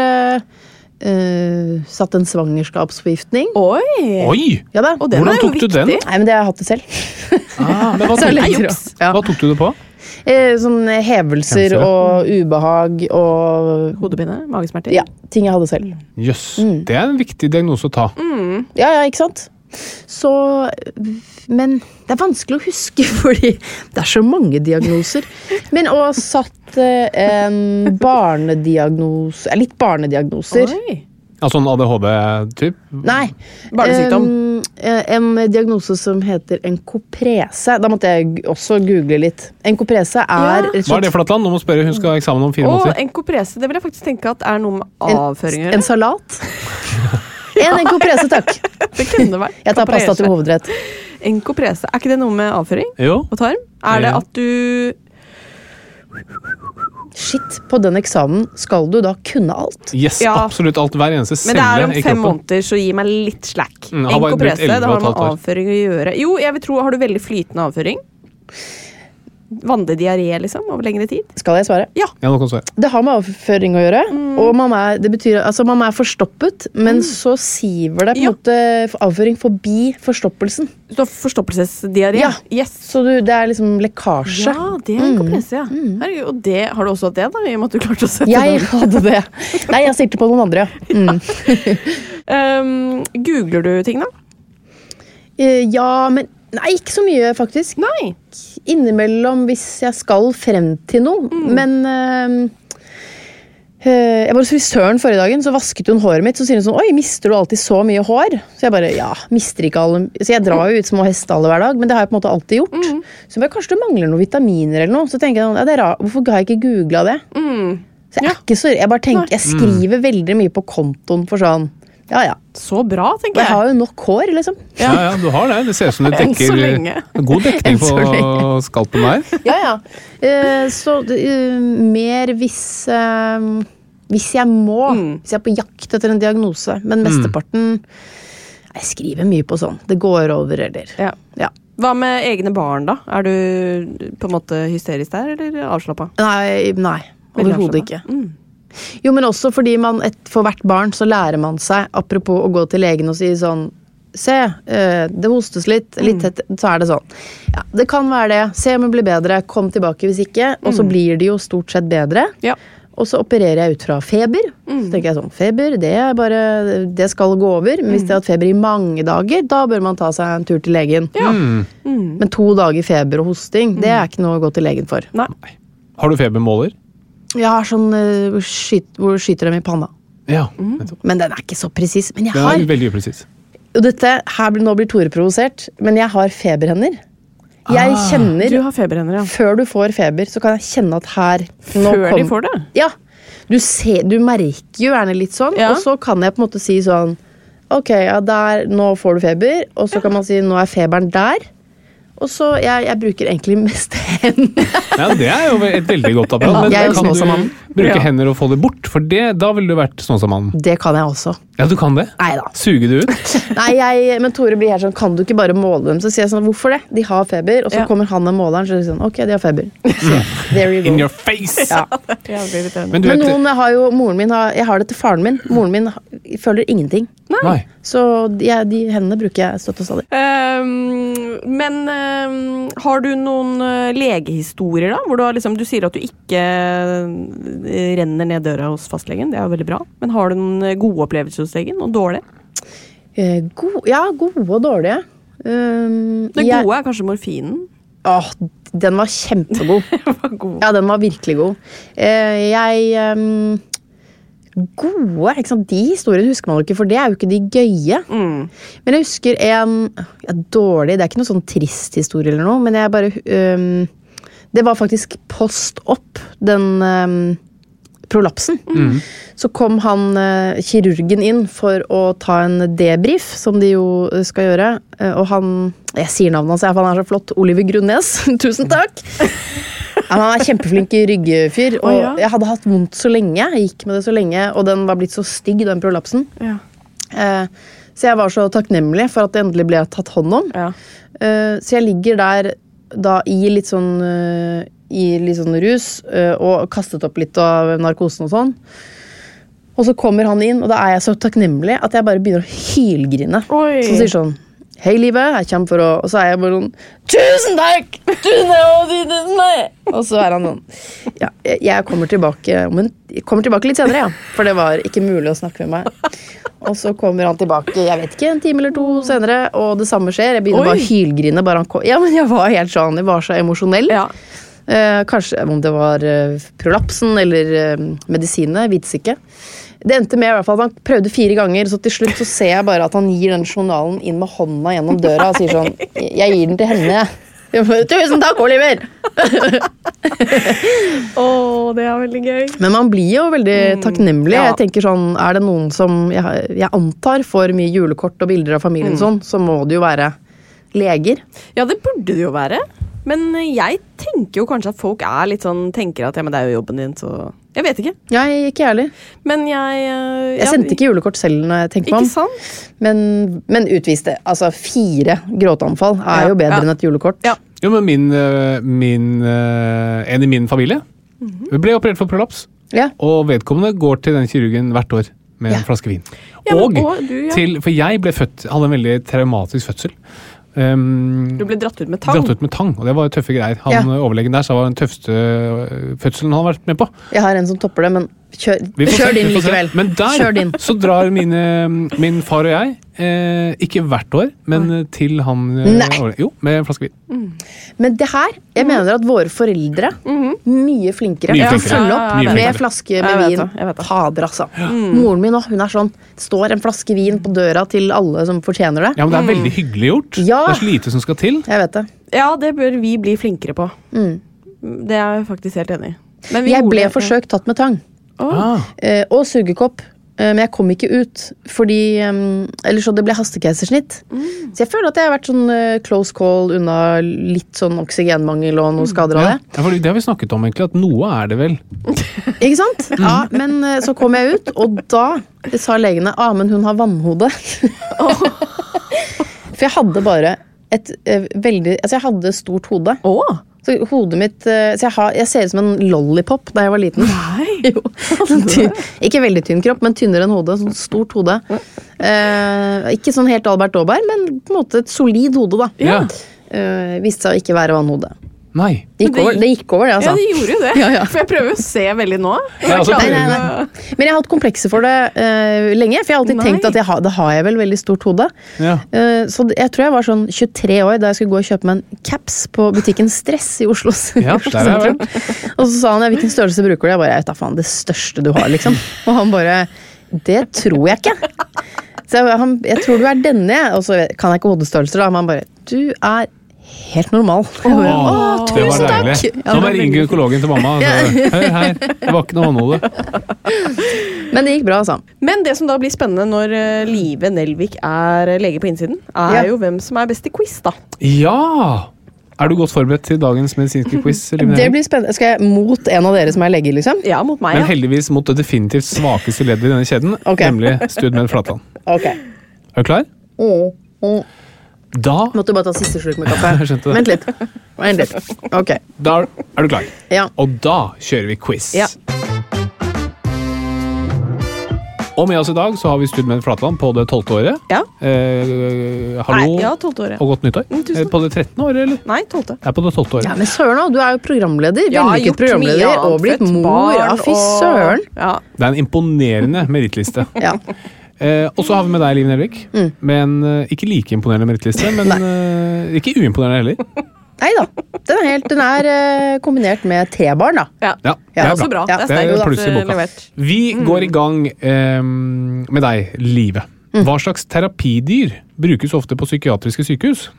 satt en svangerskapsforgiftning. Oi! Ja da. Og hvordan tok du den? Nei, men det har jeg hatt det selv. Men hva tok du det på? Sånn hevelser og ubehag og hodepine, magesmerter. Ja, ting jeg hadde selv. Jøss, det en viktig diagnose å ta. Ja, ikke sant? Så, men det vanskelig å huske, fordi det så mange diagnoser. Men å satt en barnediagnose, litt barnediagnoser. Altså en ADHD-typ? Nei. Barnesykdom? En diagnose som heter enkoprese. Da måtte jeg også google litt. Enkoprese Hva det for et land? Nå må spørre, hun skal ha eksamen om 4 måneder. Enkoprese, det vil jeg faktisk tenke at noe med avføringer. En salat? En enkoprese, takk. Det kunne det vært. Jeg tar pasta til hovedrett. Enkoprese, ikke det noe med avføring? Jo. Og tarm? Det at du... Shit, på den eksamen skal du da kunne alt. Yes, absolutt alt, hver eneste celle i kroppen. Men det om 5 måneder, så gi meg litt slack. Enkoprese, det har med avføring å gjøre. Jo, jeg vil tro, har du veldig flytende avføring? Vanlig diaré, liksom, over lengre tid? Skal jeg svare? Ja. Ja, nå kan du svare. Det har med avføring å gjøre, og det betyr, altså man forstoppet, men så siver det på en måte avføring forbi forstoppelsen. Så forstoppelsesdiaré? Ja, yes. Så det liksom lekkasje. Ja, det enkoprese, ja. Herregud, og det, har du også hatt det da, i og med at du klarte å sette Jeg hadde det. Nei, jeg stilte på noen andre, Googler du ting da? Ja, men nei, ikke så mye faktisk. Nei. Innimellom hvis jeg skal frem til noe. Men jeg var hos frisøren forrige dagen, så vasket hun håret mitt. Så sier hun sånn, oi, mister du alltid så mye hår? Så jeg bare, ja, mister ikke alle. Så jeg drar jo ut små hestehaler hver dag, men det har jeg på en måte alltid gjort. Så jeg, kanskje du mangler noen vitaminer eller noe. Så tenker jeg, ja, det er rart, hvorfor har jeg ikke googlet det? Så jeg er ikke så, jeg bare tenker, jeg skriver veldig mye på kontoen for sånn, ja. Så bra, tenker jeg. Jeg har jo nok hår, liksom. Ja, du har det. Det ser ut som det dekker så lenge. God dekning på skalpen der. Ja. Så mer hvis jeg må, hvis jeg er på jakt etter en diagnose, men mesteparten, jeg skriver mye på sånn, det går over, eller. Ja. Hva med egne barn da? Er du på en måte hysterisk der, eller avslappet? Nei, overhodet ikke. Jo, men også fordi for hvert barn så lærer man seg, apropos å gå til legen og si sånn, se, det hostes litt tett, så er det sånn. Ja, det kan være det, se om det blir bedre, kom tilbake hvis ikke, og så blir det jo stort sett bedre. Ja. Og så opererer jeg ut fra feber. Så tenker jeg sånn, feber, det skal gå over, men hvis det har hatt feber i mange dager, da bør man ta seg en tur til legen. Ja. Men 2 dager feber og hosting, det er ikke noe å gå til legen for. Nei. Har du febermåler? Jeg har sånn hvor skyter dem i panna. Ja. Men den er ikke så presis. Men jeg den har... Den er veldig presis. Og nå blir Tore provosert, men jeg har feberhender. Jeg kjenner... Du har feberhender, ja. Før du får feber, så kan jeg kjenne at her... Før de får det? Ja. Du merker jo gjerne litt sånn, og så kan jeg på en måte si sånn, ok, ja, nå får du feber, og så kan man si, nå er feberen der. Og så, jeg bruker egentlig mest hendene. Ja, det er jo et veldig godt apparat. Men jeg er jo kan du bruke hender og få det bort? For da ville du vært Snåsamannen. Det kan jeg også. Ja, du kan det? Neida. Suger du ut? Nei, men Tore blir helt sånn, kan du ikke bare måle dem? Så sier jeg sånn, hvorfor det? De har feber, og så kommer han med måleren, så er det sånn, ok, de har feber. Så, there you go. In your face! Ja. Men noen har jo, jeg har det til faren min. Moren min føler ingenting. Nei. Så de hendene bruker jeg støtt og stadig. Men har du noen legehistorier da? Hvor du sier at du ikke renner ned døra hos fastlegen. Det er jo veldig bra. Men har du noen gode opplevelser hos legen, og dårlige? Gode og dårlige. Det gode er kanskje morfinen? Den var kjempegod. Ja, den var virkelig god. Gode, ikke sant? De historiene husker man jo ikke, for det er jo ikke de gøye. Men jeg husker dårlig, det er ikke noe sånn trist historie eller noe, men jeg bare det var faktisk post opp den prolapsen. Så kom han kirurgen inn for å ta en debrief, som de jo skal gjøre, og jeg sier navnet hans, for han er så flott, Oliver Grunnes. Tusen takk! Han er kjempeflink ryggfyr, og jeg hadde hatt vondt så lenge, jeg gikk med det så lenge, og den var blitt så stygg, den prolapsen. Så jeg var så takknemlig for at det endelig ble tatt hånd om. Så jeg ligger der da i litt sånn rus, og kastet opp litt av narkosen og sånn. Og så kommer han inn, og da er jeg så takknemlig at jeg bare begynner å hylgrine. Så sier sånn, hei livet, jeg kommer for å... Og så er jeg bare sånn, tusen takk! Og så er han sånn, ja, jeg kommer tilbake litt senere, ja. For det var ikke mulig å snakke med meg. Og så kommer han tilbake, jeg vet ikke, 1 time eller 2 senere, og det samme skjer. Jeg begynner bare å hylgrine. Ja, men jeg var helt sånn, jeg var så emosjonell. Ja. Kanskje om det var prolapsen eller medisiner, jeg vet ikke. Det endte med i hvert fall at han prøvde 4 ganger, så til slutt så ser jeg bare at han gir den journalen inn med hånda gjennom døra og sier sånn, jeg gir den til henne. Tusen takk, Oliver! Det er veldig gøy. Men man blir jo veldig takknemlig. Jeg tenker sånn, er det noen som jeg antar får mye julekort og bilder av familien sånn, så må det jo være leger. Ja, det burde det jo være. Men jeg tenker jo kanskje at folk er litt sånn, tenker at men det er jo jobben din, så... Jeg vet ikke. Jeg ikke ærlig. Men jeg sendte ikke julekort selv når jeg tenkte meg om. Ikke sant? Men utviste. Altså 4 gråteanfall er jo bedre enn et julekort. Ja. Jo, men en i min familie ble operert for prolaps. Ja. Og vedkommende går til den kirurgen hvert år med en flaske vin. For jeg hadde en veldig traumatisk fødsel. Du ble dratt ut med tang? Dratt ut med tang, og det var tøffe greier. Overlegen der sa det var den tøffeste fødselen han har vært med på. Jeg har en som topper det, men kjør din likevel. Men der så drar min far og jeg ikke hvert år, men til han Jo, med en flaske vin. Men det her, jeg mener at våre foreldre mye flinkere Mye følge opp Mye med flinkere. flaske med vin. Jeg vet det. Fader, altså. Moren min også, hun er sånn, står en flaske vin på døra til alle som fortjener det. Ja, men det er veldig hyggelig gjort. Ja. Det er så lite som skal til. Jeg vet det. Ja, det bør vi bli flinkere på. Det er jeg faktisk helt enig i. Men Jeg ble forsøkt tatt med tang. Og sugekopp. Men jeg kom ikke ut, fordi ellers så det ble hastekeisersnitt. Så jeg føler at jeg har vært sånn close call unna litt sånn oksygenmangel og noen skader av det. Ja, for det har vi snakket om egentlig, at noe er det vel. Ikke sant? Ja, men så kom jeg ut, og da sa legene, men hun har vannhode. For jeg hadde bare et veldig, altså jeg hadde stort hode. Så hodet mitt, så jeg ser ut som en lollipop da jeg var liten. Nei. Jo. Ikke veldig tynn kropp, men tynnere enn hodet. Sånn stort hode. Ikke sånn helt Albert Aaberg, men på en måte et solid hode da. Ja. Viste seg å ikke være vannhode. Nei. Det gikk over det, altså. Ja, det gjorde jo det. Ja. For jeg prøver å se veldig nå. Ja, altså, Nei. Men jeg har hatt komplekser for det lenge, for jeg har alltid tenkt at det har jeg vel veldig stort hode. Ja. Så jeg tror jeg var sånn 23 år da jeg skulle gå og kjøpe meg en caps på butikken Stress i Oslo. Ja, der er jeg vel. Og så sa han, hvilken størrelse bruker du? Jeg bare, jeg vet da faen, det største du har, liksom. Og han bare, det tror jeg ikke. Så jeg tror du er denne, og så kan jeg ikke hodestørrelser da, men han bare, du er helt normal. Det var tusen takk! deilig. Så må jeg ringe gynekologen til mamma. Så, hør, det var ikke noe vannhode. Men det gikk bra, altså. Men det som da blir spennende når Live Nelvik er lege på innsiden, er jo hvem som er best i quiz, da. Ja! Er du godt forberedt til dagens medisinske quiz? Det blir spennende. Skal jeg mot en av dere som er lege, liksom? Ja, mot meg, Men heldigvis mot det definitivt svakeste leddet i denne kjeden, nemlig Studmed Flatland. Ok. Er du klar? Da Måtte bare ta siste slurk med kaffe. Jeg skjønte det. Vent litt. Ok. Da er du klar. Ja. Og da kjører vi quiz. Ja. Og med oss i dag så har vi Studmed Flatland på det 12. året. Ja. Hallo Nei, ja, 12. året. og godt nyttår. tusen. På det 13. året, eller? Nei, 12. Jeg er på det 12. året. Ja, men søren også, du er jo programleder. Ja, Vellykket gjort programleder. mye annet, Og blitt født mor. barn, Ja, fy søren. Ja. Det er en imponerende merittliste. Ja. Og så har vi med deg, Liv Nelvik. Med en ikke like imponerende merittliste, men ikke uimponerende heller. Neida, den er kombinert med 3 barn da. Ja. Ja, Det er også bra. Ja. Det er Det er sterkt pluss i boka. levert. Vi går i gang med deg, Live. Hva slags terapidyr brukes ofte på psykiatriske sykehus?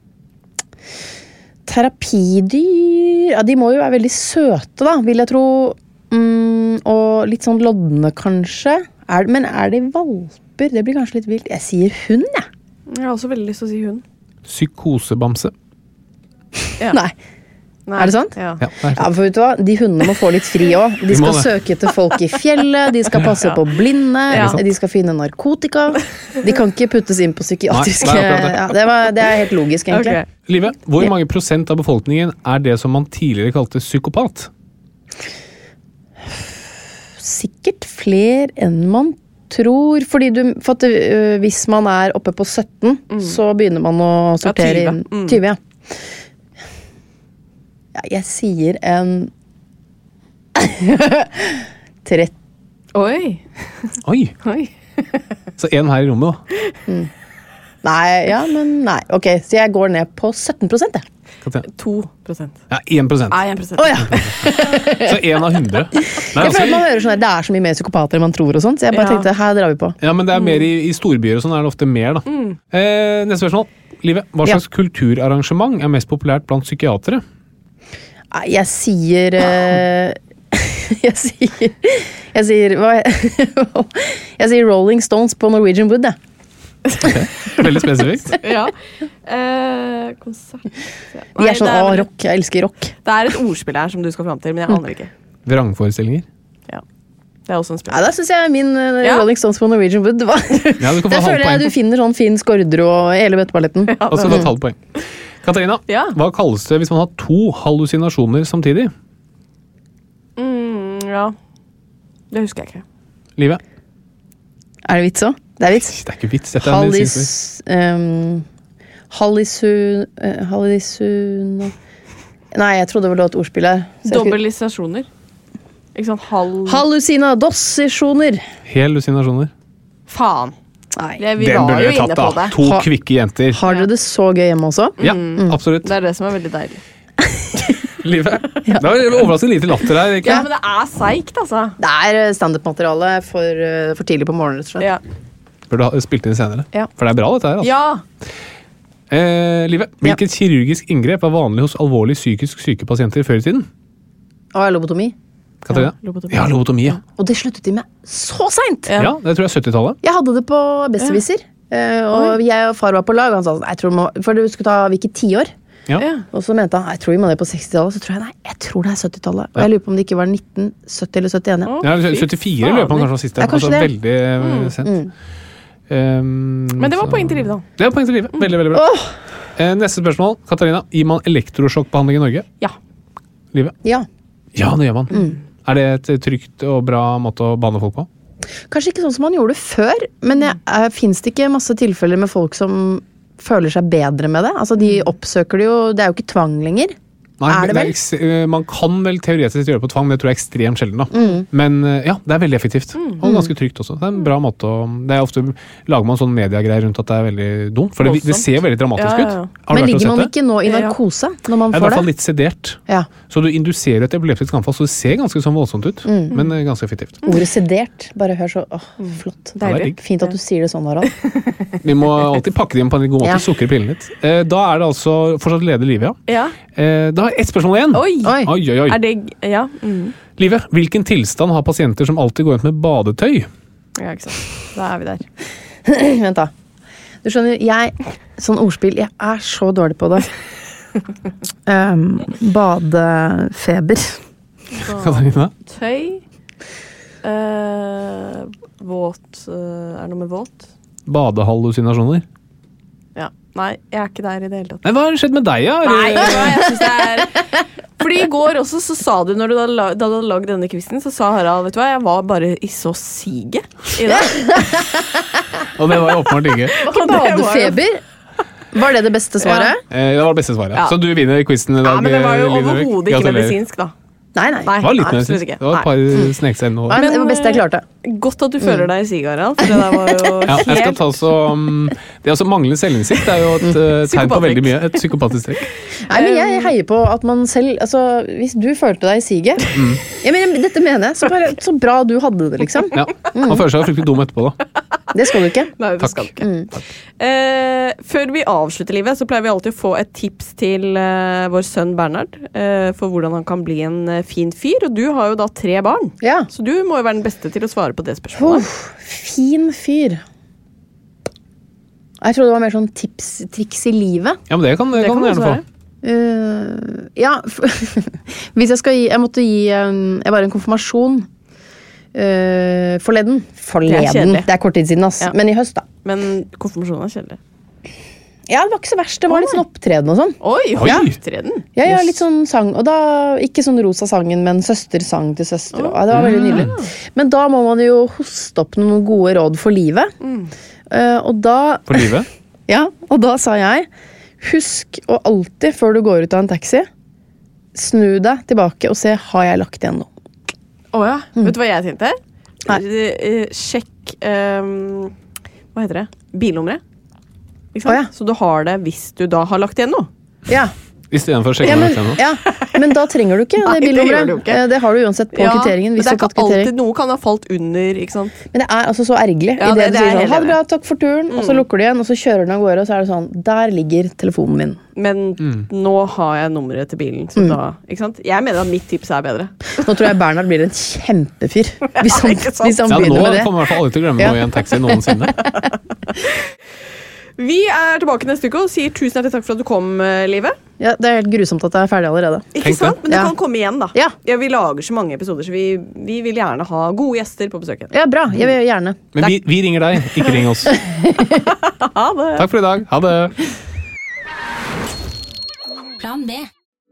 Terapidyr, ja, de må jo være veldig søte da, vil jeg tro. Og litt sånn lodne kanskje. Men er det valper? Det blir kanskje litt vilt. Jeg sier hund, jeg. Jeg har også veldig lyst til å si hund. Psykosebamse. Ja. Nei. Er det sant? Ja. Ja, det er Ja, for vet du hva? De hundene må få litt fri også. De De må skal det. søke etter folk i fjellet, de skal passe på blinde, Ja. de skal finne narkotika. De kan ikke puttes inn på psykiatriske... Nei, det er akkurat Ja, det er helt logisk, egentlig. Ok. Live, hvor mange prosent av befolkningen er det som man tidligere kalte psykopat? Sikkert flere enn man tror, fordi hvis man er oppe på 17, så begynner man å sortere 20. inn 20, ja. Ja, jeg sier en 30. Oi. Oi, så en her i rommet da. Nei, ok, så jeg går ned på 17%, jeg. Katrine? 2%. Ja, 1%. Nei, 1%. Åja! Så en av 100. Nei, Jeg føler at man altså, hører sånn at det er så mye mer psykopater enn man tror og sånt, så jeg bare Ja. tenkte, her drar vi på. ja, men det er mer i storbyer og sånn er det ofte mer da. Neste spørsmål. Live, hva slags kulturarrangement er mest populært blant psykiatere? Nei, Jeg sier Jeg sier Rolling Stones på Norwegian Wood, jeg. Veldig spesifikt. Ja. Konsert. De er sånn, rock, jeg elsker rock. Det er et ordspill her som du skal fram til, men jeg aner ikke. Vrangforestillinger. Ja. Det er også en spill. Ja, da synes jeg min Ja. Rolling Stones på Norwegian Wood var Ja, du kan få Der halvt føler jeg poeng. du finner sånn fin skordre og hele bøtteballetten. Og så får du et halvt poeng. Katarina, Ja. hva kalles det hvis man har 2 hallusinasjoner samtidig? Ja. Det husker jeg ikke. Live? Er det vits også? Det er vits. Det er ikke vits, dette er en medisinsk. Hallusun... Nei, jeg trodde det var et ordspill her. Så jeg skulle- Dobbellisasjoner. Ikke sant? Hallucinadosisjoner. Hallusinasjoner. Faen. Nei. Vi Den var burde jo vi tatt, inne på da. det. 2 kvikke jenter. Har dere det så gøy hjemme også? Ja, absolutt. Det er det som er veldig deilig. Livet. Det var overraskende lite latter her, ikke? Ja, men det er seigt, altså. Det er stand-up-materiale for tidlig på morgenen, rett og slett. Ja. Burde ha spilt inn senere. Ja. For det er bra, dette her. Altså. Ja. Livet, hvilket kirurgisk inngrep var vanlig hos alvorlig psykisk syke pasienter før i tiden? Og lobotomi. Katarina? Ja, lobotomi, ja. Og det sluttet de med så sent! Ja, det tror jeg er 70-tallet. Jeg hadde det på Besserwisser. Og jeg og far var på lag, og han sa jeg tror for det skulle ta hvilke 10 år. Ja. Og så mente han jeg tror vi må det på 60-tallet. Så tror jeg nei, jeg tror det er 70-tallet. Og jeg lurer på om det ikke var 1970 eller 71. Ja, 74 løper man kanskje var siste. Altså veldig sent. Men det var poeng til livet, da. Det var poeng til livet. Veldig, veldig bra. Neste spørsmål. Katarina, gir man elektrosjokkbehandling i Norge? Ja. Livet? Ja, det gjør man. Er det et trygt og bra måte å behandle folk på? Kanskje ikke sånn som man gjorde det før, men finnes det ikke masse tilfeller med folk som føler seg bedre med det? Altså, de oppsøker det jo, det er jo ikke tvang lenger. Nei, er det vel? Man kan vel teoretisk gjøre det på tvang, men det tror jeg er ekstremt sjelden. Da. Men ja, det er veldig effektivt. Og ganske trygt også. Det er en bra måte å... Det er ofte lager man sånn mediegreier rundt at det er veldig dumt, for det ser veldig dramatisk ut. Men ligger man ikke nå i narkose når man får det? I hvert fall litt sedert. Ja. Så du induserer et epileptisk anfall, så det ser ganske sånn voldsomt ut, men ganske effektivt. Ordet sedert, bare hør så, flott. Deilig. Fint at du sier det sånn, Harald. Vi må alltid pakke det inn på en god måte, sukker i pillen litt. Da er det altså fortsatt leder livet, ja. Da har jeg ett spørsmål igjen. Oi. Er det, ja. Livet, hvilken tilstand har pasienter som alltid går rundt med badetøy? Ja, ikke sant. Da er vi der. Vent da. Du skjønner, sånn ordspill, jeg er så dårlig på det. Badefeber. Katarina? Tøy. Våt. Er det noe med våt? Badehallusinasjoner? Ja. Nei, jeg er ikke der i det hele tatt. Nei, hva har skjedd med deg, da? Nei, jeg synes det er... Fordi i går også så sa du, når du hadde lagd denne quizen, så sa Harald, vet du hva, jeg var bare i så sige i det. Og det var jo åpenbart ikke. Badefeber? Var det beste svaret? Ja. Det var det beste svaret. Ja. Så du vinner quizen i dag. Ja, men det var jo overhodet ikke medisinsk, da. Nei. Det var litt medisinsk. Det var et par snekseg nå. Men det var beste jeg klarte. Godt at du føler deg i sige, Harald. For det der var jo helt... Jeg skal ta så... Det er altså manglende selvinnsikt. Det er jo et tegn på veldig mye. Et psykopatisk trekk. Nei, men jeg heier på at man selv... Altså, hvis du følte deg i sige... Ja, men dette mener jeg. Så bra du hadde det, liksom. Ja. Man føler seg fryktelig dum etterpå, da. Det skal du ikke. Nei, det skal du ikke. Før vi avslutter livet, så pleier vi alltid å få et tips til vår sønn Bernhard for hvordan han kan bli en fin fyr. Og du har jo da 3 barn. Ja. Så du må jo være den beste til å svare på det spørsmålet. Fin fyr. Jeg trodde det var mer sånn triks i livet. Ja, men det kan du gjerne få. Ja, hvis jeg skal gi... Jeg måtte gi bare en konfirmasjon forleden. Det er kort tid siden, ass. Ja. Men i høst, da. Men konfirmasjonen er kjedelig. Ja, det var ikke så verst. Det var litt sånn opptreden og sånn. Oi, opptreden? Ja, litt sånn sang. Og da, ikke sånn rosa sangen, men søstersang til søster. Og det var veldig nydelig. Men da må man jo hoste opp noen gode råd for livet. Og da... For livet? Ja, og da sa jeg, husk å alltid, før du går ut av en taxi, snu deg tilbake og se, har jeg lagt igjen noe? Åja, vet du hva jeg tenkte? Sjekk, hva heter det? Bilnummeret. Så du har det hvis du da har lagt igjen noe. Ja. I stedet for å sjekke lagt igjen noe. Ja, men da trenger du ikke det bilnummeret. Det har du uansett på kvitteringen. Men det er ikke alltid, noe kan ha falt under, ikke sant? Men det er altså så ergerlig. I det du sier sånn, ha det bra, takk for turen, og så lukker du igjen, og så kjører den av gårde, og så er det sånn, der ligger telefonen min. Men nå har jeg nummeret til bilen, så da, ikke sant? Jeg mener at mitt tips er bedre. Nå tror jeg Bernhard blir en kjempefyr, hvis han begynner med det. Nå kommer i hvert fall alle til å glemme noe i en taxi noensinne. Vi er tilbake neste uke og sier tusen hjertelig takk for at du kom, Livet. Ja, det er helt grusomt at jeg er ferdig allerede. Ikke sant? Men du kan komme igjen, da. Ja. Vi lager så mange episoder, så vi vil gjerne ha gode gjester på besøk. Ja, bra. Jeg vil gjerne. Men vi ringer deg, ikke ring oss. Ha det. Takk for i dag. Ha det. Plan B.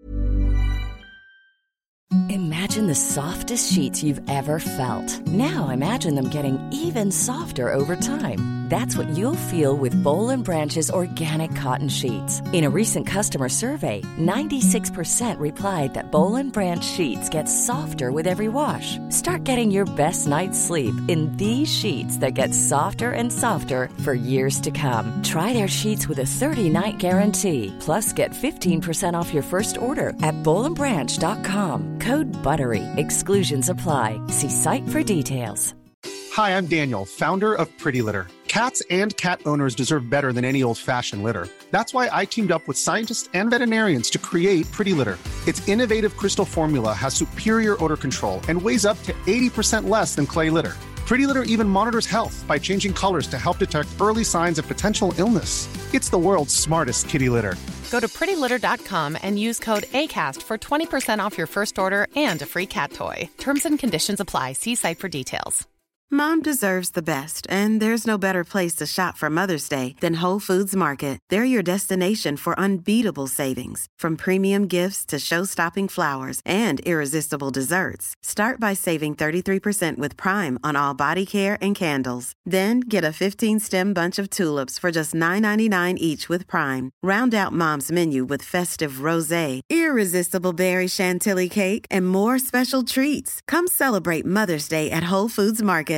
Imagine the softest sheets you've ever felt. Now imagine them getting even softer over time. That's what you'll feel with Bowl and Branch's organic cotton sheets. In a recent customer survey, 96% replied that Bowl and Branch sheets get softer with every wash. Start getting your best night's sleep in these sheets that get softer and softer for years to come. Try their sheets with a 30-night guarantee. Plus, get 15% off your first order at bowlandbranch.com. Code BUTTERY. Exclusions apply. See site for details. Hi, I'm Daniel, founder of Pretty Litter. Cats and cat owners deserve better than any old-fashioned litter. That's why I teamed up with scientists and veterinarians to create Pretty Litter. Its innovative crystal formula has superior odor control and weighs up to 80% less than clay litter. Pretty Litter even monitors health by changing colors to help detect early signs of potential illness. It's the world's smartest kitty litter. Go to prettylitter.com and use code ACAST for 20% off your first order and a free cat toy. Terms and conditions apply. See site for details. Mom deserves the best, and there's no better place to shop for Mother's Day than Whole Foods Market. They're your destination for unbeatable savings, from premium gifts to show-stopping flowers and irresistible desserts. Start by saving 33% with Prime on all body care and candles. Then get a 15-stem bunch of tulips for just $9.99 each with Prime. Round out Mom's menu with festive rosé, irresistible berry chantilly cake, and more special treats. Come celebrate Mother's Day at Whole Foods Market.